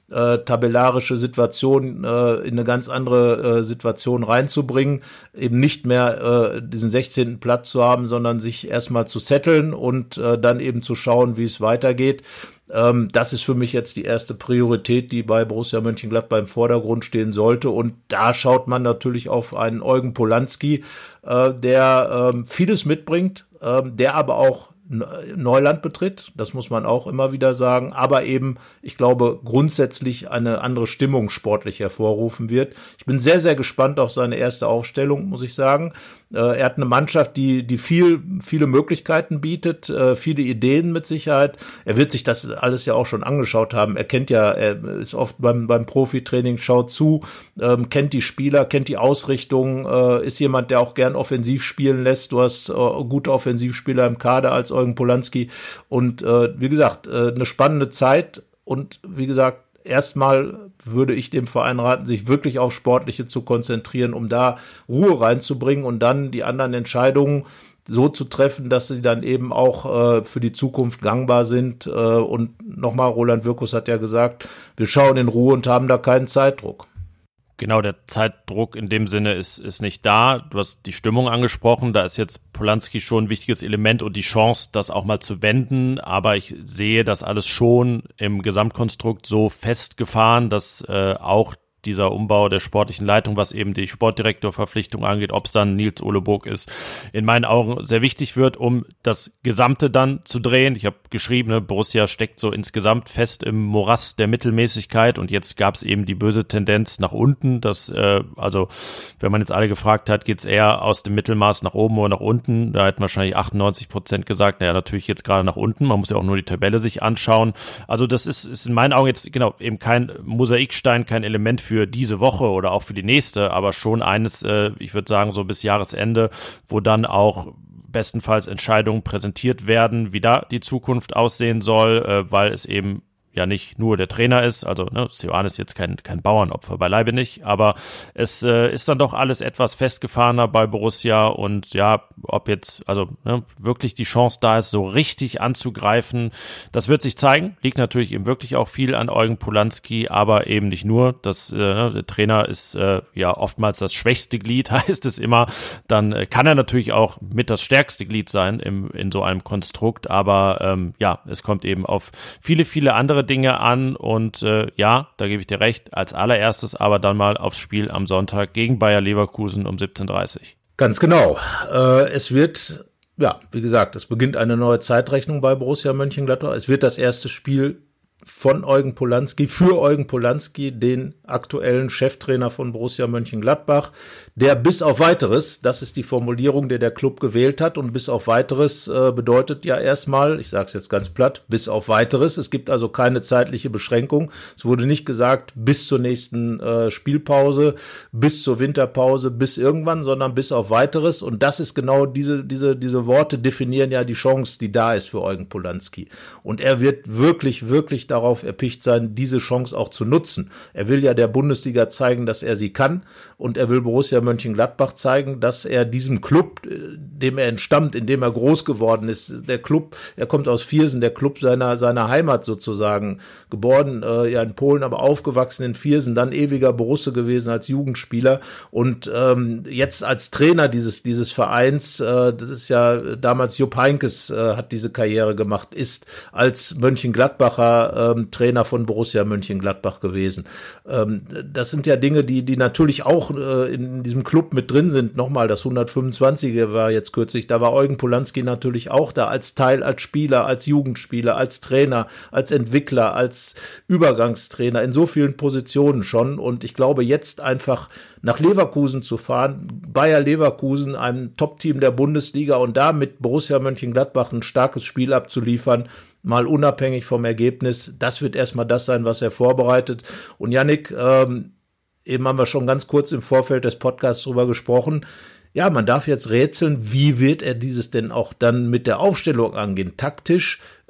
Speaker 4: äh, tabellarische Situation äh, in eine ganz andere äh, Situation reinzubringen, eben nicht mehr äh, diesen sechzehnten Platz zu haben, sondern sich erstmal zu setteln und äh, dann eben zu schauen, wie es weitergeht. Ähm, das ist für mich jetzt die erste Priorität, die bei Borussia Mönchengladbach im Vordergrund stehen sollte. Und da schaut man natürlich auf einen Eugen Polanski, äh, der ähm, vieles mitbringt, äh, der aber auch Neuland betritt, das muss man auch immer wieder sagen, aber eben, ich glaube, grundsätzlich eine andere Stimmung sportlich hervorrufen wird. Ich bin sehr, sehr gespannt auf seine erste Aufstellung, muss ich sagen. Er hat eine Mannschaft, die die viel viele Möglichkeiten bietet, viele Ideen mit Sicherheit. Er wird sich das alles ja auch schon angeschaut haben. Er kennt ja, er ist oft beim beim Profitraining, schaut zu, ähm, kennt die Spieler, kennt die Ausrichtung, äh, ist jemand, der auch gern offensiv spielen lässt. Du hast äh, gute Offensivspieler im Kader als Eugen Polanski und äh, wie gesagt, äh, eine spannende Zeit und wie gesagt, erstmal würde ich dem Verein raten, sich wirklich auf Sportliche zu konzentrieren, um da Ruhe reinzubringen und dann die anderen Entscheidungen so zu treffen, dass sie dann eben auch äh, für die Zukunft gangbar sind. Äh, und nochmal, Roland Wirkus hat ja gesagt, wir schauen in Ruhe und haben da keinen Zeitdruck.
Speaker 5: Genau, der Zeitdruck in dem Sinne ist, ist nicht da. Du hast die Stimmung angesprochen, da ist jetzt Polanski schon ein wichtiges Element und die Chance, das auch mal zu wenden. Aber ich sehe das alles schon im Gesamtkonstrukt so festgefahren, dass äh, auch dieser Umbau der sportlichen Leitung, was eben die Sportdirektorverpflichtung angeht, ob es dann Nils Ole Burg ist, in meinen Augen sehr wichtig wird, um das Gesamte dann zu drehen. Ich habe geschrieben, ne, Borussia steckt so insgesamt fest im Morass der Mittelmäßigkeit und jetzt gab es eben die böse Tendenz nach unten. Das, äh, also wenn man jetzt alle gefragt hat, geht's eher aus dem Mittelmaß nach oben oder nach unten? Da hätten wahrscheinlich achtundneunzig Prozent gesagt, naja, natürlich jetzt gerade nach unten. Man muss ja auch nur die Tabelle sich anschauen. Also das ist, ist in meinen Augen jetzt genau eben kein Mosaikstein, kein Element für für diese Woche oder auch für die nächste, aber schon eines, äh, ich würde sagen, so bis Jahresende, wo dann auch bestenfalls Entscheidungen präsentiert werden, wie da die Zukunft aussehen soll, äh, weil es eben ja nicht nur der Trainer ist, also ne, Seoane ist jetzt kein kein Bauernopfer, beileibe nicht, aber es äh, ist dann doch alles etwas festgefahrener bei Borussia und ja, ob jetzt also ne, wirklich die Chance da ist, so richtig anzugreifen, das wird sich zeigen, liegt natürlich eben wirklich auch viel an Eugen Polanski, aber eben nicht nur, das, äh, der Trainer ist äh, ja oftmals das schwächste Glied, heißt es immer, dann äh, kann er natürlich auch mit das stärkste Glied sein im, in so einem Konstrukt, aber ähm, ja, es kommt eben auf viele, viele andere Dinge an und äh, ja, da gebe ich dir recht, als allererstes aber dann mal aufs Spiel am Sonntag gegen Bayer Leverkusen um siebzehn Uhr dreißig.
Speaker 4: Ganz genau. Äh, es wird, ja, wie gesagt, es beginnt eine neue Zeitrechnung bei Borussia Mönchengladbach. Es wird das erste Spiel von Eugen Polanski, für Eugen Polanski, den aktuellen Cheftrainer von Borussia Mönchengladbach, der bis auf Weiteres, das ist die Formulierung, der der Club gewählt hat, und bis auf Weiteres äh, bedeutet ja erstmal, ich sage es jetzt ganz platt, bis auf Weiteres, es gibt also keine zeitliche Beschränkung, es wurde nicht gesagt bis zur nächsten äh, Spielpause, bis zur Winterpause, bis irgendwann, sondern bis auf Weiteres, und das ist genau diese, diese, diese Worte definieren ja die Chance, die da ist für Eugen Polanski, und er wird wirklich, wirklich darauf erpicht sein, diese Chance auch zu nutzen. Er will ja der Bundesliga zeigen, dass er sie kann, und er will Borussia Mönchengladbach zeigen, dass er diesem Club, dem er entstammt, in dem er groß geworden ist, der Club, er kommt aus Viersen, der Club seiner seiner Heimat sozusagen, geboren äh, ja in Polen, aber aufgewachsen in Viersen, dann ewiger Borusse gewesen als Jugendspieler und ähm, jetzt als Trainer dieses dieses Vereins, äh, das ist ja damals Jupp Heynckes äh, hat diese Karriere gemacht, ist als Mönchengladbacher ähm, Trainer von Borussia Mönchengladbach gewesen. Ähm, das sind ja Dinge, die die natürlich auch äh, in diesem Club mit drin sind. Nochmal, das hundertfünfundzwanziger war jetzt kürzlich, da war Eugen Polanski natürlich auch da, als Teil, als Spieler, als Jugendspieler, als Trainer, als Entwickler, als Übergangstrainer, in so vielen Positionen schon, und ich glaube, jetzt einfach nach Leverkusen zu fahren, Bayer Leverkusen, einem Top-Team der Bundesliga, und da mit Borussia Mönchengladbach ein starkes Spiel abzuliefern, mal unabhängig vom Ergebnis, das wird erstmal das sein, was er vorbereitet. Und Yannick, ähm, eben haben wir schon ganz kurz im Vorfeld des Podcasts drüber gesprochen. Ja, man darf jetzt rätseln, wie wird er dieses denn auch dann mit der Aufstellung angehen? Taktisch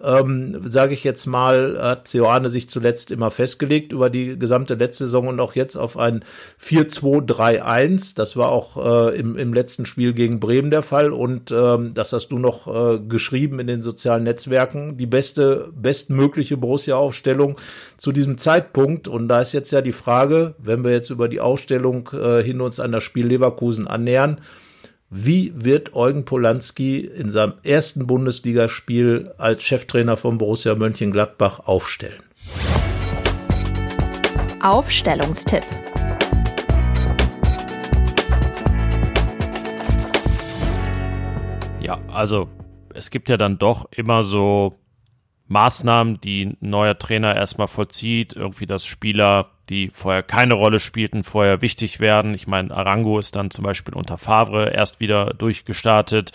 Speaker 4: ähm, sage ich jetzt mal, hat Seoane sich zuletzt immer festgelegt über die gesamte letzte Saison und auch jetzt auf ein vier zwei drei eins. Das war auch äh, im, im letzten Spiel gegen Bremen der Fall und ähm, das hast du noch äh, geschrieben in den sozialen Netzwerken. Die beste, bestmögliche Borussia-Aufstellung zu diesem Zeitpunkt. Und da ist jetzt ja die Frage, wenn wir jetzt über die Aufstellung äh, hin uns an das Spiel Leverkusen annähern, wie wird Eugen Polanski in seinem ersten Bundesligaspiel als Cheftrainer von Borussia Mönchengladbach aufstellen?
Speaker 6: Aufstellungstipp.
Speaker 5: Ja, also es gibt ja dann doch immer so Maßnahmen, die ein neuer Trainer erstmal vollzieht, irgendwie, dass Spieler, die vorher keine Rolle spielten, vorher wichtig werden. Ich meine, Arango ist dann zum Beispiel unter Favre erst wieder durchgestartet.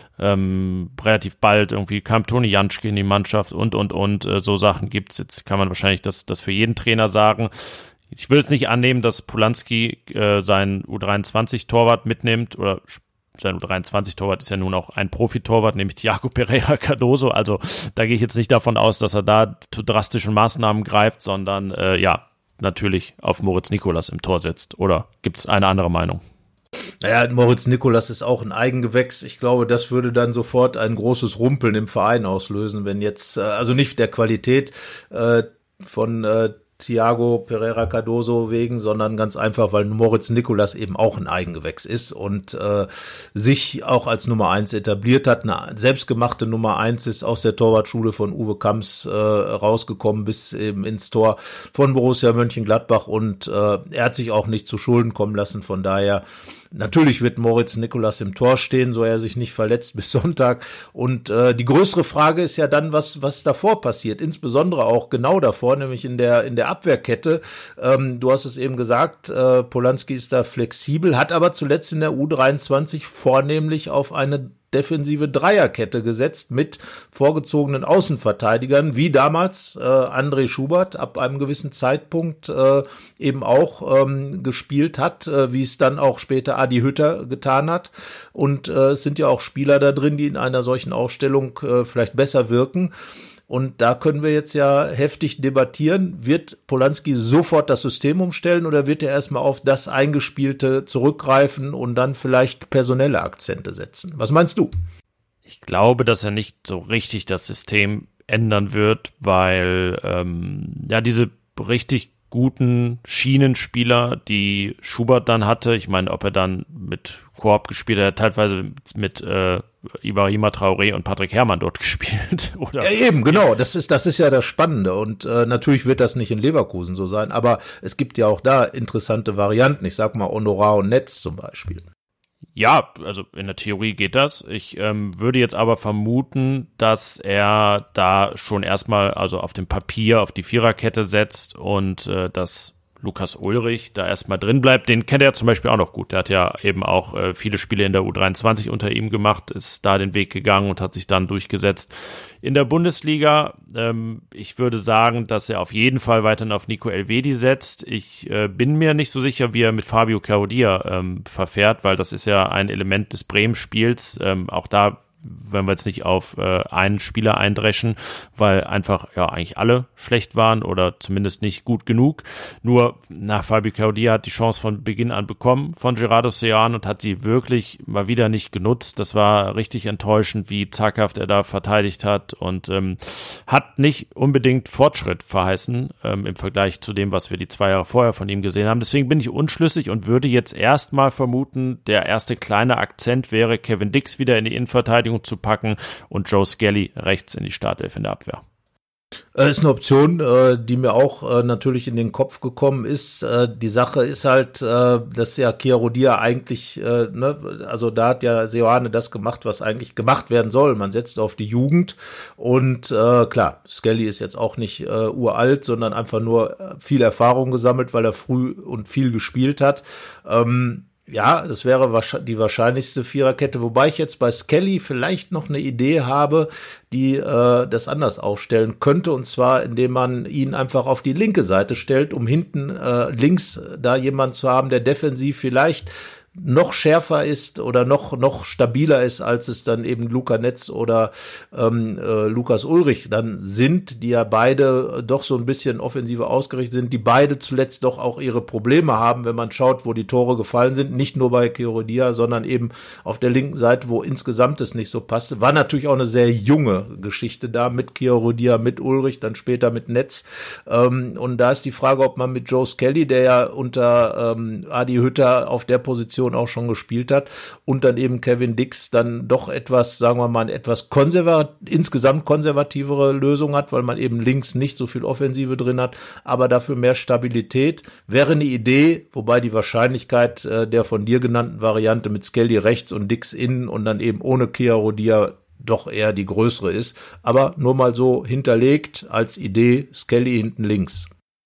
Speaker 5: Ähm, relativ bald irgendwie kam Toni Janschke in die Mannschaft und, und, und. Äh, so Sachen gibt's. Jetzt kann man wahrscheinlich das, das für jeden Trainer sagen. Ich will jetzt nicht annehmen, dass Polanski äh, seinen U dreiundzwanzig-Torwart mitnimmt oder sein U dreiundzwanzig-Torwart ist ja nun auch ein Profi-Torwart, nämlich Thiago Pereira Cardoso. Also da gehe ich jetzt nicht davon aus, dass er da zu drastischen Maßnahmen greift, sondern äh, ja, natürlich auf Moritz Nicolas im Tor setzt. Oder gibt es eine andere Meinung?
Speaker 4: Naja, Moritz Nicolas ist auch ein Eigengewächs. Ich glaube, das würde dann sofort ein großes Rumpeln im Verein auslösen, wenn jetzt, äh, also nicht der Qualität äh, von äh, Thiago Pereira Cardoso wegen, sondern ganz einfach, weil Moritz Nicolas eben auch ein Eigengewächs ist und äh, sich auch als Nummer eins etabliert hat. Eine selbstgemachte Nummer eins ist aus der Torwartschule von Uwe Kamps äh, rausgekommen bis eben ins Tor von Borussia Mönchengladbach und äh, er hat sich auch nicht zu Schulden kommen lassen. Von daher natürlich wird Moritz Nicolas im Tor stehen, so er sich nicht verletzt bis Sonntag. Und äh, die größere Frage ist ja dann, was was davor passiert, insbesondere auch genau davor, nämlich in der in der Abwehrkette. Ähm, du hast es eben gesagt, äh, Polanski ist da flexibel, hat aber zuletzt in der U dreiundzwanzig vornehmlich auf eine defensive Dreierkette gesetzt mit vorgezogenen Außenverteidigern, wie damals äh, André Schubert ab einem gewissen Zeitpunkt äh, eben auch ähm, gespielt hat, äh, wie es dann auch später Adi Hütter getan hat. Und äh, es sind ja auch Spieler da drin, die in einer solchen Aufstellung äh, vielleicht besser wirken. Und da können wir jetzt ja heftig debattieren. Wird Polanski sofort das System umstellen oder wird er erstmal auf das Eingespielte zurückgreifen und dann vielleicht personelle Akzente setzen? Was meinst du?
Speaker 5: Ich glaube, dass er nicht so richtig das System ändern wird, weil ähm, ja diese richtig guten Schienenspieler, die Schubert dann hatte, ich meine, ob er dann mit Koop gespielt hat, teilweise mit äh, Ibrahima Traoré und Patrick Herrmann dort gespielt. Oder?
Speaker 4: Ja, eben, genau. Das ist, das ist ja das Spannende. Und äh, natürlich wird das nicht in Leverkusen so sein, aber es gibt ja auch da interessante Varianten. Ich sag mal Honorar und Netz zum Beispiel.
Speaker 5: Ja, also in der Theorie geht das. Ich ähm, würde jetzt aber vermuten, dass er da schon erstmal, also auf dem Papier, auf die Viererkette setzt und äh, dass Lukas Ullrich da erstmal drin bleibt. Den kennt er zum Beispiel auch noch gut. Der hat ja eben auch äh, viele Spiele in der U dreiundzwanzig unter ihm gemacht, ist da den Weg gegangen und hat sich dann durchgesetzt. In der Bundesliga, ähm, ich würde sagen, dass er auf jeden Fall weiterhin auf Nico Elvedi setzt. Ich äh, bin mir nicht so sicher, wie er mit Fabio Claudia ähm, verfährt, weil das ist ja ein Element des Bremen-Spiels. Ähm, auch da wenn wir jetzt nicht auf äh, einen Spieler eindreschen, weil einfach ja eigentlich alle schlecht waren oder zumindest nicht gut genug. Nur nach Fabio Claudia hat die Chance von Beginn an bekommen von Gerardo Seoane und hat sie wirklich mal wieder nicht genutzt. Das war richtig enttäuschend, wie zaghaft er da verteidigt hat und ähm, hat nicht unbedingt Fortschritt verheißen ähm, im Vergleich zu dem, was wir die zwei Jahre vorher von ihm gesehen haben. Deswegen bin ich unschlüssig und würde jetzt erstmal vermuten, der erste kleine Akzent wäre, Kevin Dix wieder in die Innenverteidigung zu packen und Joe Skelly rechts in die Startelf in der Abwehr.
Speaker 4: Das ist eine Option, die mir auch natürlich in den Kopf gekommen ist. Die Sache ist halt, dass ja Chiarodia eigentlich, ne, also da hat ja Seoane das gemacht, was eigentlich gemacht werden soll. Man setzt auf die Jugend und klar, Skelly ist jetzt auch nicht uralt, sondern einfach nur viel Erfahrung gesammelt, weil er früh und viel gespielt hat. Ja, das wäre die wahrscheinlichste Viererkette, wobei ich jetzt bei Skelly vielleicht noch eine Idee habe, die äh, das anders aufstellen könnte, und zwar indem man ihn einfach auf die linke Seite stellt, um hinten äh, links da jemand zu haben, der defensiv vielleicht noch schärfer ist oder noch noch stabiler ist, als es dann eben Luca Netz oder ähm, äh, Lukas Ullrich dann sind, die ja beide doch so ein bisschen offensiver ausgerichtet sind, die beide zuletzt doch auch ihre Probleme haben, wenn man schaut, wo die Tore gefallen sind, nicht nur bei Chirodia, sondern eben auf der linken Seite, wo insgesamt es nicht so passte. War natürlich auch eine sehr junge Geschichte da mit Chirodia, mit Ullrich, dann später mit Netz. Ähm, und da ist die Frage, ob man mit Joe Skelly, der ja unter ähm, Adi Hütter auf der Position auch schon gespielt hat, und dann eben Kevin Dix dann doch etwas, sagen wir mal, etwas konservat- insgesamt konservativere Lösung hat, weil man eben links nicht so viel Offensive drin hat, aber dafür mehr Stabilität. Wäre eine Idee, wobei die Wahrscheinlichkeit äh, der von dir genannten Variante mit Skelly rechts und Dix innen und dann eben ohne Chiarodia doch eher die größere ist, aber nur mal so hinterlegt als Idee, Skelly hinten links.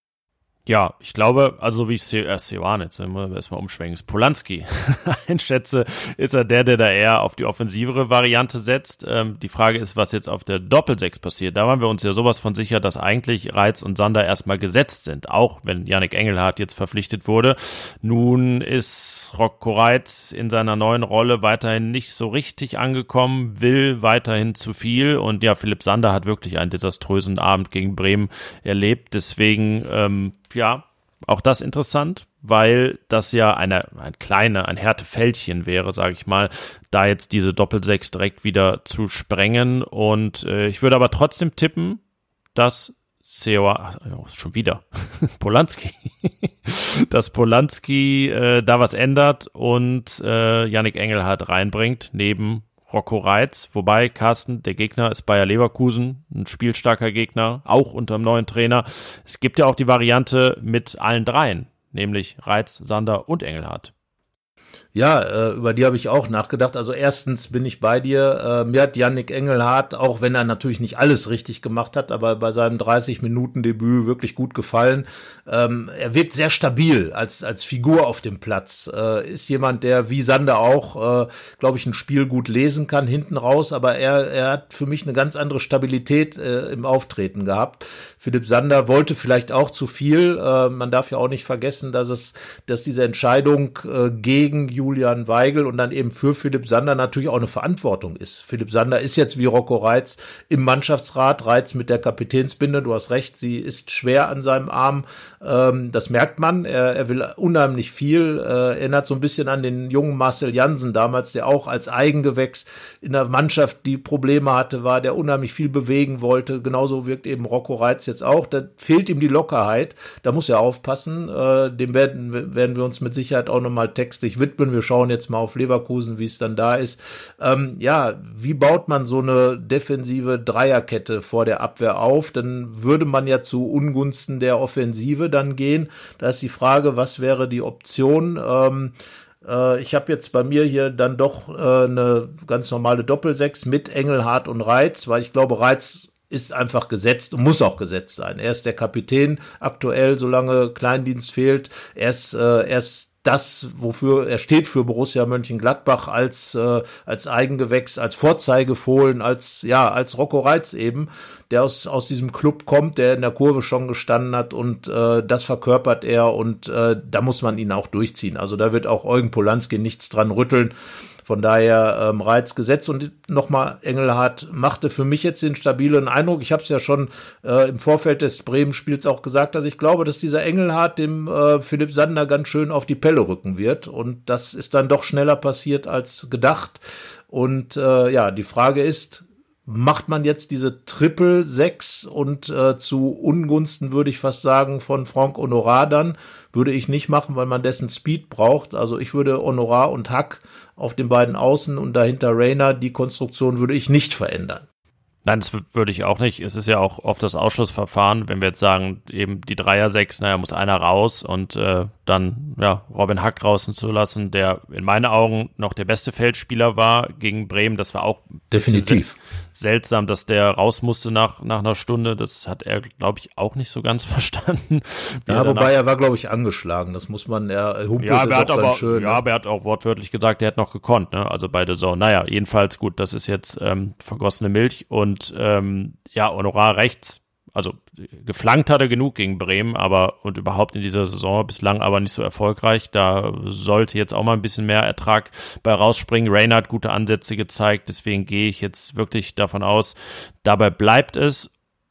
Speaker 5: Ja, ich glaube, also wie ich Seoane, jetzt müssen wir erstmal umschwenken, ist Polanski einschätze, ist er der, der da eher auf die offensivere Variante setzt. Ähm, die Frage ist, was jetzt auf der Doppelsechs passiert. Da waren wir uns ja sowas von sicher, dass eigentlich Reitz und Sander erstmal gesetzt sind, auch wenn Yannick Engelhardt jetzt verpflichtet wurde. Nun ist Rocco Reitz in seiner neuen Rolle weiterhin nicht so richtig angekommen, will weiterhin zu viel, und ja, Philipp Sander hat wirklich einen desaströsen Abend gegen Bremen erlebt. Deswegen, ähm, ja, auch das interessant, weil das ja eine, ein kleiner, ein Härtefältchen wäre, sage ich mal, da jetzt diese Doppelsechs direkt wieder zu sprengen. Und äh, ich würde aber trotzdem tippen, dass Seoane, oh, schon wieder, Polanski, dass Polanski äh, da was ändert und äh, Yannick Engelhardt reinbringt, neben Rocco Reitz, wobei, Carsten, der Gegner ist Bayer Leverkusen, ein spielstarker Gegner, auch unter dem neuen Trainer. Es gibt ja auch die Variante mit allen dreien, nämlich Reitz, Sander und Engelhardt.
Speaker 4: Ja, äh, über die habe ich auch nachgedacht. Also erstens bin ich bei dir. Äh, mir hat Yannick Engelhardt, auch wenn er natürlich nicht alles richtig gemacht hat, aber bei seinem dreißig-Minuten-Debüt wirklich gut gefallen. Ähm, er wirkt sehr stabil als als Figur auf dem Platz. Äh, ist jemand, der wie Sander auch, äh, glaube ich, ein Spiel gut lesen kann hinten raus, aber er er hat für mich eine ganz andere Stabilität äh, im Auftreten gehabt. Philipp Sander wollte vielleicht auch zu viel. Äh, man darf ja auch nicht vergessen, dass es dass diese Entscheidung äh, gegen Julian Weigl und dann eben für Philipp Sander natürlich auch eine Verantwortung ist. Philipp Sander ist jetzt wie Rocco Reitz im Mannschaftsrat, Reitz mit der Kapitänsbinde, du hast recht, sie ist schwer an seinem Arm, ähm, das merkt man, er, er will unheimlich viel, äh, erinnert so ein bisschen an den jungen Marcel Jansen damals, der auch als Eigengewächs in der Mannschaft die Probleme hatte, war, der unheimlich viel bewegen wollte, genauso wirkt eben Rocco Reitz jetzt auch, da fehlt ihm die Lockerheit, da muss er aufpassen, äh, dem werden, werden wir uns mit Sicherheit auch nochmal textlich widmen. Wir schauen jetzt mal auf Leverkusen, wie es dann da ist. Ähm, ja, wie baut man so eine defensive Dreierkette vor der Abwehr auf? Dann würde man ja zu Ungunsten der Offensive dann gehen. Da ist die Frage, was wäre die Option? Ähm, äh, ich habe jetzt bei mir hier dann doch äh, eine ganz normale Doppelsechs mit Engelhardt und Reitz, weil ich glaube, Reitz ist einfach gesetzt und muss auch gesetzt sein. Er ist der Kapitän aktuell, solange Kleindienst fehlt. Er ist, äh, er ist das, wofür er steht, für Borussia Mönchengladbach als äh, als Eigengewächs, als Vorzeigefohlen, als ja als Rocco Reitz eben, der aus aus diesem Club kommt, der in der Kurve schon gestanden hat, und äh, das verkörpert er, und äh, da muss man ihn auch durchziehen. Also da wird auch Eugen Polanski nichts dran rütteln. Von daher ähm, Reitz gesetzt, und nochmal, Engelhardt machte für mich jetzt den stabilen Eindruck. Ich habe es ja schon äh, im Vorfeld des Bremen-Spiels auch gesagt, dass ich glaube, dass dieser Engelhardt dem äh, Philipp Sander ganz schön auf die Pelle rücken wird, und das ist dann doch schneller passiert als gedacht. Und äh, ja, die Frage ist, macht man jetzt diese Triple sechs und äh, zu Ungunsten, würde ich fast sagen, von Franck Honorat dann, würde ich nicht machen, weil man dessen Speed braucht. Also ich würde Honorat und Hack auf den beiden Außen und dahinter Reina, die Konstruktion würde ich nicht verändern.
Speaker 5: Nein, das würde ich auch nicht. Es ist ja auch oft das Ausschlussverfahren, wenn wir jetzt sagen, eben die Dreier-Sechs, naja, muss einer raus, und äh, dann ja Robin Hack draußen zu lassen, der in meinen Augen noch der beste Feldspieler war gegen Bremen. Das war auch
Speaker 4: definitiv
Speaker 5: seltsam, dass der raus musste nach nach einer Stunde. Das hat er, glaube ich, auch nicht so ganz verstanden.
Speaker 4: Ja, er wobei er war, glaube ich, angeschlagen. Das muss man, er humpelte
Speaker 5: ja, aber
Speaker 4: doch
Speaker 5: aber,
Speaker 4: ganz schön.
Speaker 5: Ja,
Speaker 4: ne?
Speaker 5: aber er hat auch wortwörtlich gesagt, er hat noch gekonnt, ne? Also bei der Zone. Naja, jedenfalls gut, das ist jetzt ähm, vergossene Milch, und ähm, ja, Honorat rechts, also geflankt hat er genug gegen Bremen, aber und überhaupt in dieser Saison bislang aber nicht so erfolgreich. Da sollte jetzt auch mal ein bisschen mehr Ertrag bei rausspringen. Reina hat gute Ansätze gezeigt, deswegen gehe ich jetzt wirklich davon aus, dabei bleibt es.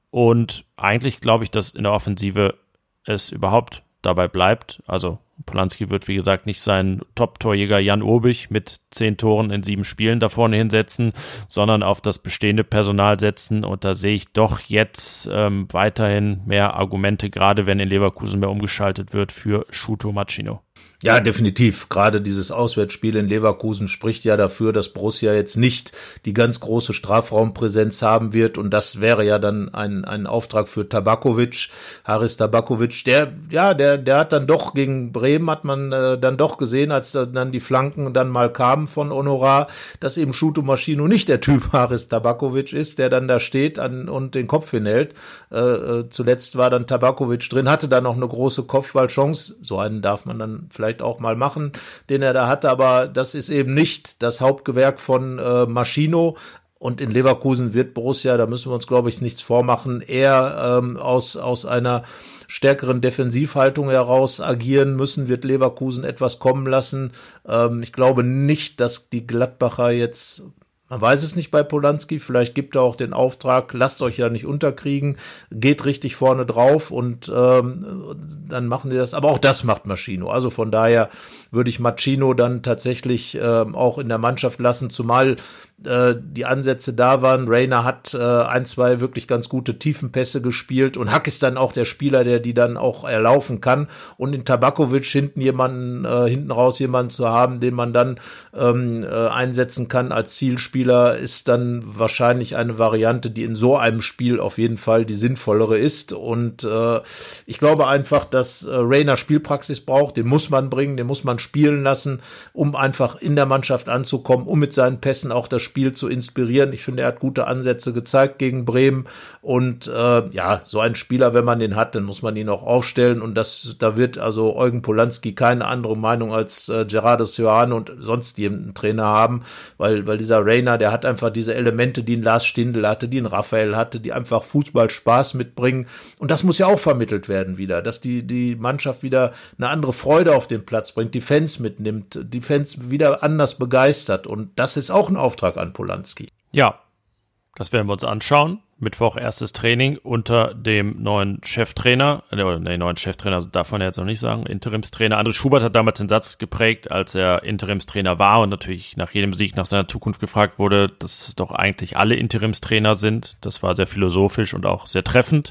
Speaker 5: Und eigentlich glaube ich, dass in der Offensive es überhaupt dabei bleibt. Also Polanski wird, wie gesagt, nicht seinen Top-Torjäger Jan Urbich mit zehn Toren in sieben Spielen da vorne hinsetzen, sondern auf das bestehende Personal setzen. Und da sehe ich doch jetzt ähm, weiterhin mehr Argumente, gerade wenn in Leverkusen mehr umgeschaltet wird, für Shuto Machino.
Speaker 4: Ja, definitiv. Gerade dieses Auswärtsspiel in Leverkusen spricht ja dafür, dass Borussia jetzt nicht die ganz große Strafraumpräsenz haben wird. Und das wäre ja dann ein, ein Auftrag für Tabakovic, Haris Tabakovic. Der, ja, der, der hat dann doch gegen Bremen, hat man äh, dann doch gesehen, als äh, dann die Flanken dann mal kamen von Honorar, dass eben Shuto Machino nicht der Typ Haris Tabakovic ist, der dann da steht an, und den Kopf hinhält. Äh, äh, zuletzt war dann Tabakovic drin, hatte dann noch eine große Kopfballchance. So einen darf man dann vielleicht auch mal machen, den er da hatte, aber das ist eben nicht das Hauptgewerk von äh, Machino. Und in Leverkusen wird Borussia, da müssen wir uns, glaube ich, nichts vormachen, eher ähm, aus aus einer stärkeren Defensivhaltung heraus agieren müssen, wird Leverkusen etwas kommen lassen. Ähm, ich glaube nicht, dass die Gladbacher jetzt, man weiß es nicht bei Polanski, vielleicht gibt er auch den Auftrag, lasst euch ja nicht unterkriegen, geht richtig vorne drauf und ähm, dann machen die das. Aber auch das macht Machino. Also von daher würde ich Machino dann tatsächlich ähm, auch in der Mannschaft lassen, zumal äh, die Ansätze da waren. Reina hat äh, ein, zwei wirklich ganz gute Tiefenpässe gespielt und Hack ist dann auch der Spieler, der die dann auch erlaufen kann. Und in Tabakovic hinten jemanden, äh, hinten raus jemanden zu haben, den man dann ähm, äh, einsetzen kann als Zielspieler, ist dann wahrscheinlich eine Variante, die in so einem Spiel auf jeden Fall die sinnvollere ist. Und äh, ich glaube einfach, dass äh, Reina Spielpraxis braucht, den muss man bringen, den muss man spielen lassen, um einfach in der Mannschaft anzukommen, um mit seinen Pässen auch das Spiel zu inspirieren. Ich finde, er hat gute Ansätze gezeigt gegen Bremen und äh, ja, so ein Spieler, wenn man den hat, dann muss man ihn auch aufstellen und das, da wird also Eugen Polanski keine andere Meinung als äh, Gerardo Seoane und sonst jeden Trainer haben, weil, weil dieser Reina, der hat einfach diese Elemente, die ein Lars Stindl hatte, die ein Raphael hatte, die einfach Fußball Spaß mitbringen und das muss ja auch vermittelt werden wieder, dass die, die Mannschaft wieder eine andere Freude auf den Platz bringt, die Fans mitnimmt, die Fans wieder anders begeistert und das ist auch ein Auftrag an Polanski.
Speaker 5: Ja, das werden wir uns anschauen. Mittwoch erstes Training unter dem neuen Cheftrainer, oder nee, neuen Cheftrainer darf man ja jetzt noch nicht sagen, Interimstrainer. André Schubert hat damals den Satz geprägt, als er Interimstrainer war und natürlich nach jedem Sieg nach seiner Zukunft gefragt wurde, dass doch eigentlich alle Interimstrainer sind. Das war sehr philosophisch und auch sehr treffend.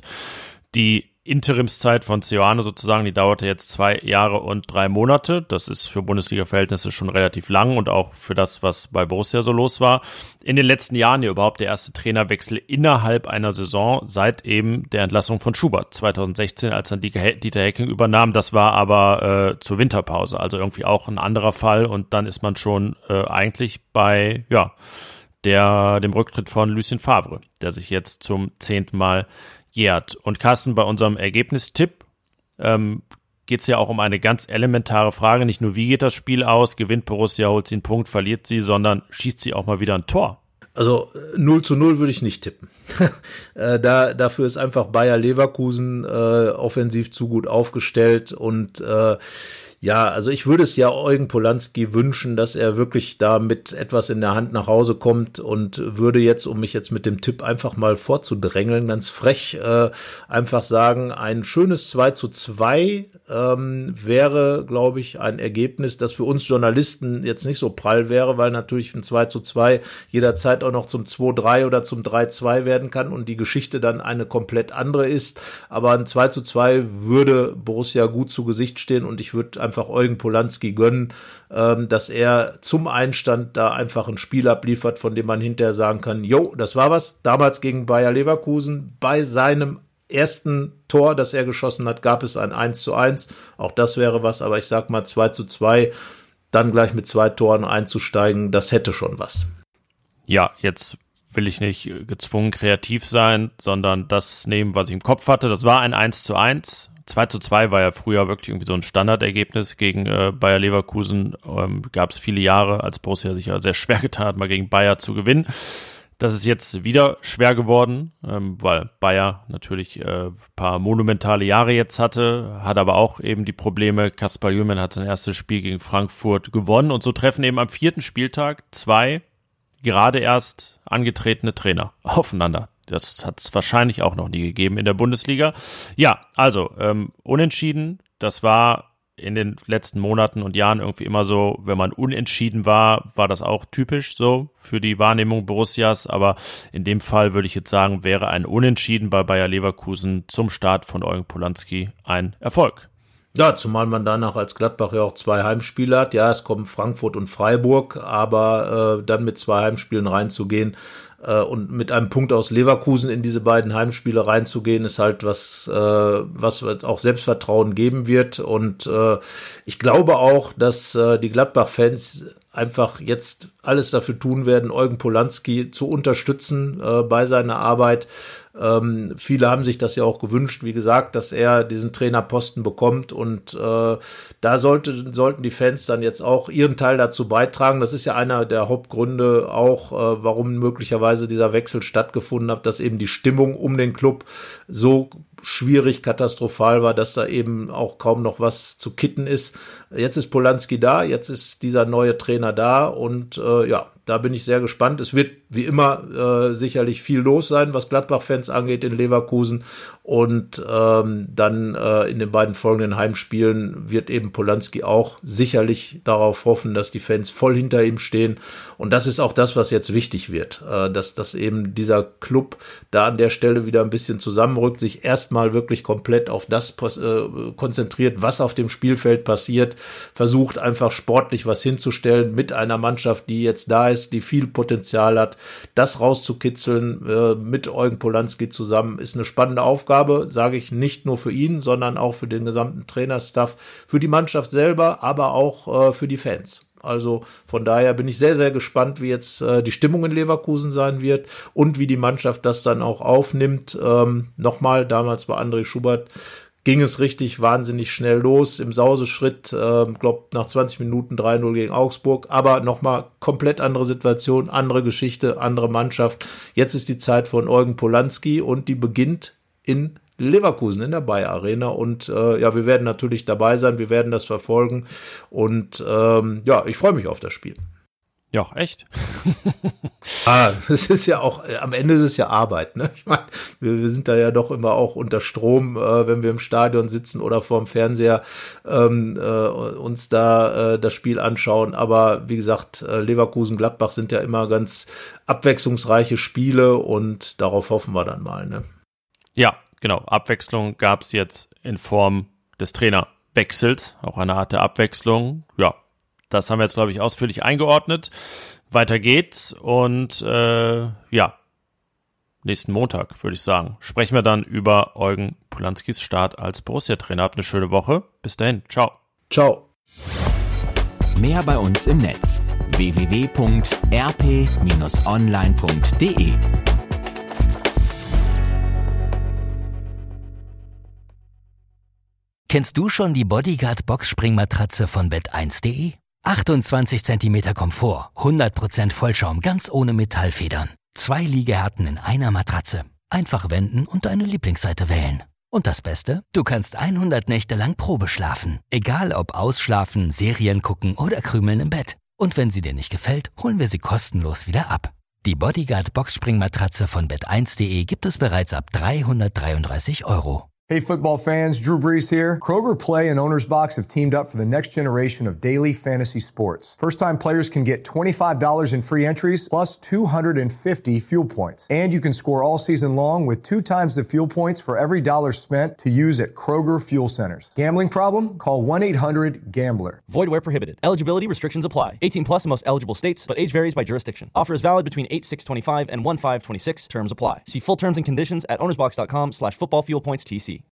Speaker 5: Die Interimszeit von Seoane sozusagen, die dauerte jetzt zwei Jahre und drei Monate. Das ist für Bundesliga-Verhältnisse schon relativ lang und auch für das, was bei Borussia so los war. In den letzten Jahren ja überhaupt der erste Trainerwechsel innerhalb einer Saison seit eben der Entlassung von Schubert zwanzig sechzehn, als dann Dieter Hecking übernahm. Das war aber äh, zur Winterpause, also irgendwie auch ein anderer Fall und dann ist man schon äh, eigentlich bei, ja, der dem Rücktritt von Lucien Favre, der sich jetzt zum zehnten Mal jährt. Und Carsten, bei unserem Ergebnistipp ähm, geht es ja auch um eine ganz elementare Frage. Nicht nur, wie geht das Spiel aus, gewinnt Borussia, holt sie einen Punkt, verliert sie, sondern schießt sie auch mal wieder ein Tor.
Speaker 4: Also null zu null würde ich nicht tippen. äh, da, dafür ist einfach Bayer Leverkusen äh, offensiv zu gut aufgestellt und äh, ja, also ich würde es ja Eugen Polanski wünschen, dass er wirklich da mit etwas in der Hand nach Hause kommt und würde jetzt, um mich jetzt mit dem Tipp einfach mal vorzudrängeln, ganz frech äh, einfach sagen, ein schönes zwei zu zwei ähm, wäre, glaube ich, ein Ergebnis, das für uns Journalisten jetzt nicht so prall wäre, weil natürlich ein zwei zu zwei jederzeit auch noch zum zwei drei oder zum drei zwei werden kann und die Geschichte dann eine komplett andere ist. Aber ein zwei zu zwei würde Borussia gut zu Gesicht stehen und ich würde einfach Eugen Polanski gönnen, ähm, dass er zum Einstand da einfach ein Spiel abliefert, von dem man hinterher sagen kann, jo, das war was. Damals gegen Bayer Leverkusen bei seinem ersten Tor, das er geschossen hat, gab es ein eins zu eins. Auch das wäre was, aber ich sag mal zwei zu zwei, dann gleich mit zwei Toren einzusteigen, das hätte schon was.
Speaker 5: Ja, jetzt will ich nicht gezwungen kreativ sein, sondern das nehmen, was ich im Kopf hatte. Das war ein eins zu eins. zwei zu zwei war ja früher wirklich irgendwie so ein Standardergebnis gegen äh, Bayer Leverkusen. Ähm, gab es viele Jahre, als Borussia sich ja sehr schwer getan hat, mal gegen Bayer zu gewinnen. Das ist jetzt wieder schwer geworden, ähm, weil Bayer natürlich äh, ein paar monumentale Jahre jetzt hatte, hat aber auch eben die Probleme. Kaspar Jühlmann hat sein erstes Spiel gegen Frankfurt gewonnen und so treffen eben am vierten Spieltag zwei gerade erst angetretene Trainer aufeinander. Das hat es wahrscheinlich auch noch nie gegeben in der Bundesliga. Ja, also ähm, unentschieden, das war in den letzten Monaten und Jahren irgendwie immer so, wenn man unentschieden war, war das auch typisch so für die Wahrnehmung Borussias, aber in dem Fall würde ich jetzt sagen, wäre ein Unentschieden bei Bayer Leverkusen zum Start von Eugen Polanski ein Erfolg.
Speaker 4: Ja, zumal man danach als Gladbach ja auch zwei Heimspiele hat. Ja, es kommen Frankfurt und Freiburg, aber äh, dann mit zwei Heimspielen reinzugehen, und mit einem Punkt aus Leverkusen in diese beiden Heimspiele reinzugehen, ist halt was, äh, was auch Selbstvertrauen geben wird. Und äh, ich glaube auch, dass äh, die Gladbach-Fans einfach jetzt alles dafür tun werden, Eugen Polanski zu unterstützen äh, bei seiner Arbeit. Ähm, viele haben sich das ja auch gewünscht, wie gesagt, dass er diesen Trainerposten bekommt und äh, da sollte, sollten die Fans dann jetzt auch ihren Teil dazu beitragen. Das ist ja einer der Hauptgründe auch, äh, warum möglicherweise dieser Wechsel stattgefunden hat, dass eben die Stimmung um den Club so schwierig, katastrophal war, dass da eben auch kaum noch was zu kitten ist. Jetzt ist Polanski da, jetzt ist dieser neue Trainer da und äh, ja, da bin ich sehr gespannt. Es wird wie immer äh, sicherlich viel los sein, was Gladbach-Fans angeht in Leverkusen. Und ähm, dann äh, in den beiden folgenden Heimspielen wird eben Polanski auch sicherlich darauf hoffen, dass die Fans voll hinter ihm stehen. Und das ist auch das, was jetzt wichtig wird, äh, dass, dass eben dieser Club da an der Stelle wieder ein bisschen zusammenrückt, sich erstmal wirklich komplett auf das äh, konzentriert, was auf dem Spielfeld passiert, versucht einfach sportlich was hinzustellen mit einer Mannschaft, die jetzt da ist, die viel Potenzial hat, das rauszukitzeln äh, mit Eugen Polanski zusammen, ist eine spannende Aufgabe, sage ich nicht nur für ihn, sondern auch für den gesamten Trainerstaff, für die Mannschaft selber, aber auch äh, für die Fans. Also von daher bin ich sehr, sehr gespannt, wie jetzt äh, die Stimmung in Leverkusen sein wird und wie die Mannschaft das dann auch aufnimmt. Ähm, nochmal, damals bei André Schubert ging es richtig wahnsinnig schnell los im Sauseschritt, äh, glaube nach zwanzig Minuten drei null gegen Augsburg, aber nochmal komplett andere Situation, andere Geschichte, andere Mannschaft. Jetzt ist die Zeit von Eugen Polanski und die beginnt in Leverkusen in der Bayer Arena und äh, ja, wir werden natürlich dabei sein, wir werden das verfolgen und ähm, ja, ich freue mich auf das Spiel.
Speaker 5: Ja, echt?
Speaker 4: ah, es ist ja auch, am Ende ist es ja Arbeit, ne? Ich meine, wir, wir sind da ja doch immer auch unter Strom, äh, wenn wir im Stadion sitzen oder vorm Fernseher ähm, äh, uns da äh, das Spiel anschauen. Aber wie gesagt, äh, Leverkusen, Gladbach sind ja immer ganz abwechslungsreiche Spiele und darauf hoffen wir dann mal, ne?
Speaker 5: Ja, genau. Abwechslung gab es jetzt in Form des Trainerwechsels, auch eine Art der Abwechslung, ja. Das haben wir jetzt, glaube ich, ausführlich eingeordnet. Weiter geht's und äh, ja, nächsten Montag, würde ich sagen, sprechen wir dann über Eugen Polanskis Start als Borussia-Trainer. Habt eine schöne Woche. Bis dahin. Ciao.
Speaker 4: Ciao.
Speaker 3: Mehr bei uns im Netz. w w w punkt r p dash online punkt d e
Speaker 6: Kennst du schon die Bodyguard Boxspringmatratze von bett eins punkt de? achtundzwanzig Zentimeter Komfort, hundert Prozent Vollschaum, ganz ohne Metallfedern. Zwei Liegehärten in einer Matratze. Einfach wenden und deine Lieblingsseite wählen. Und das Beste? Du kannst hundert Nächte lang Probe schlafen. Egal ob ausschlafen, Serien gucken oder krümeln im Bett. Und wenn sie dir nicht gefällt, holen wir sie kostenlos wieder ab. Die Bodyguard Boxspringmatratze von bett eins punkt de gibt es bereits ab dreihundertdreiunddreißig Euro.
Speaker 1: Hey football fans, Drew Brees here. Kroger Play and Owner's Box have teamed up for the next generation of daily fantasy sports. First-time players can get twenty-five dollars in free entries plus two hundred fifty fuel points. And you can score all season long with two times the fuel points for every dollar spent to use at Kroger Fuel Centers. Gambling problem? Call one eight hundred gambler.
Speaker 2: Void where prohibited. Eligibility restrictions apply. eighteen plus in most eligible states, but age varies by jurisdiction. Offer is valid between eight six twenty-five and one five twenty-six. Terms apply. See full terms and conditions at ownersbox dot com slash football fuel points T C.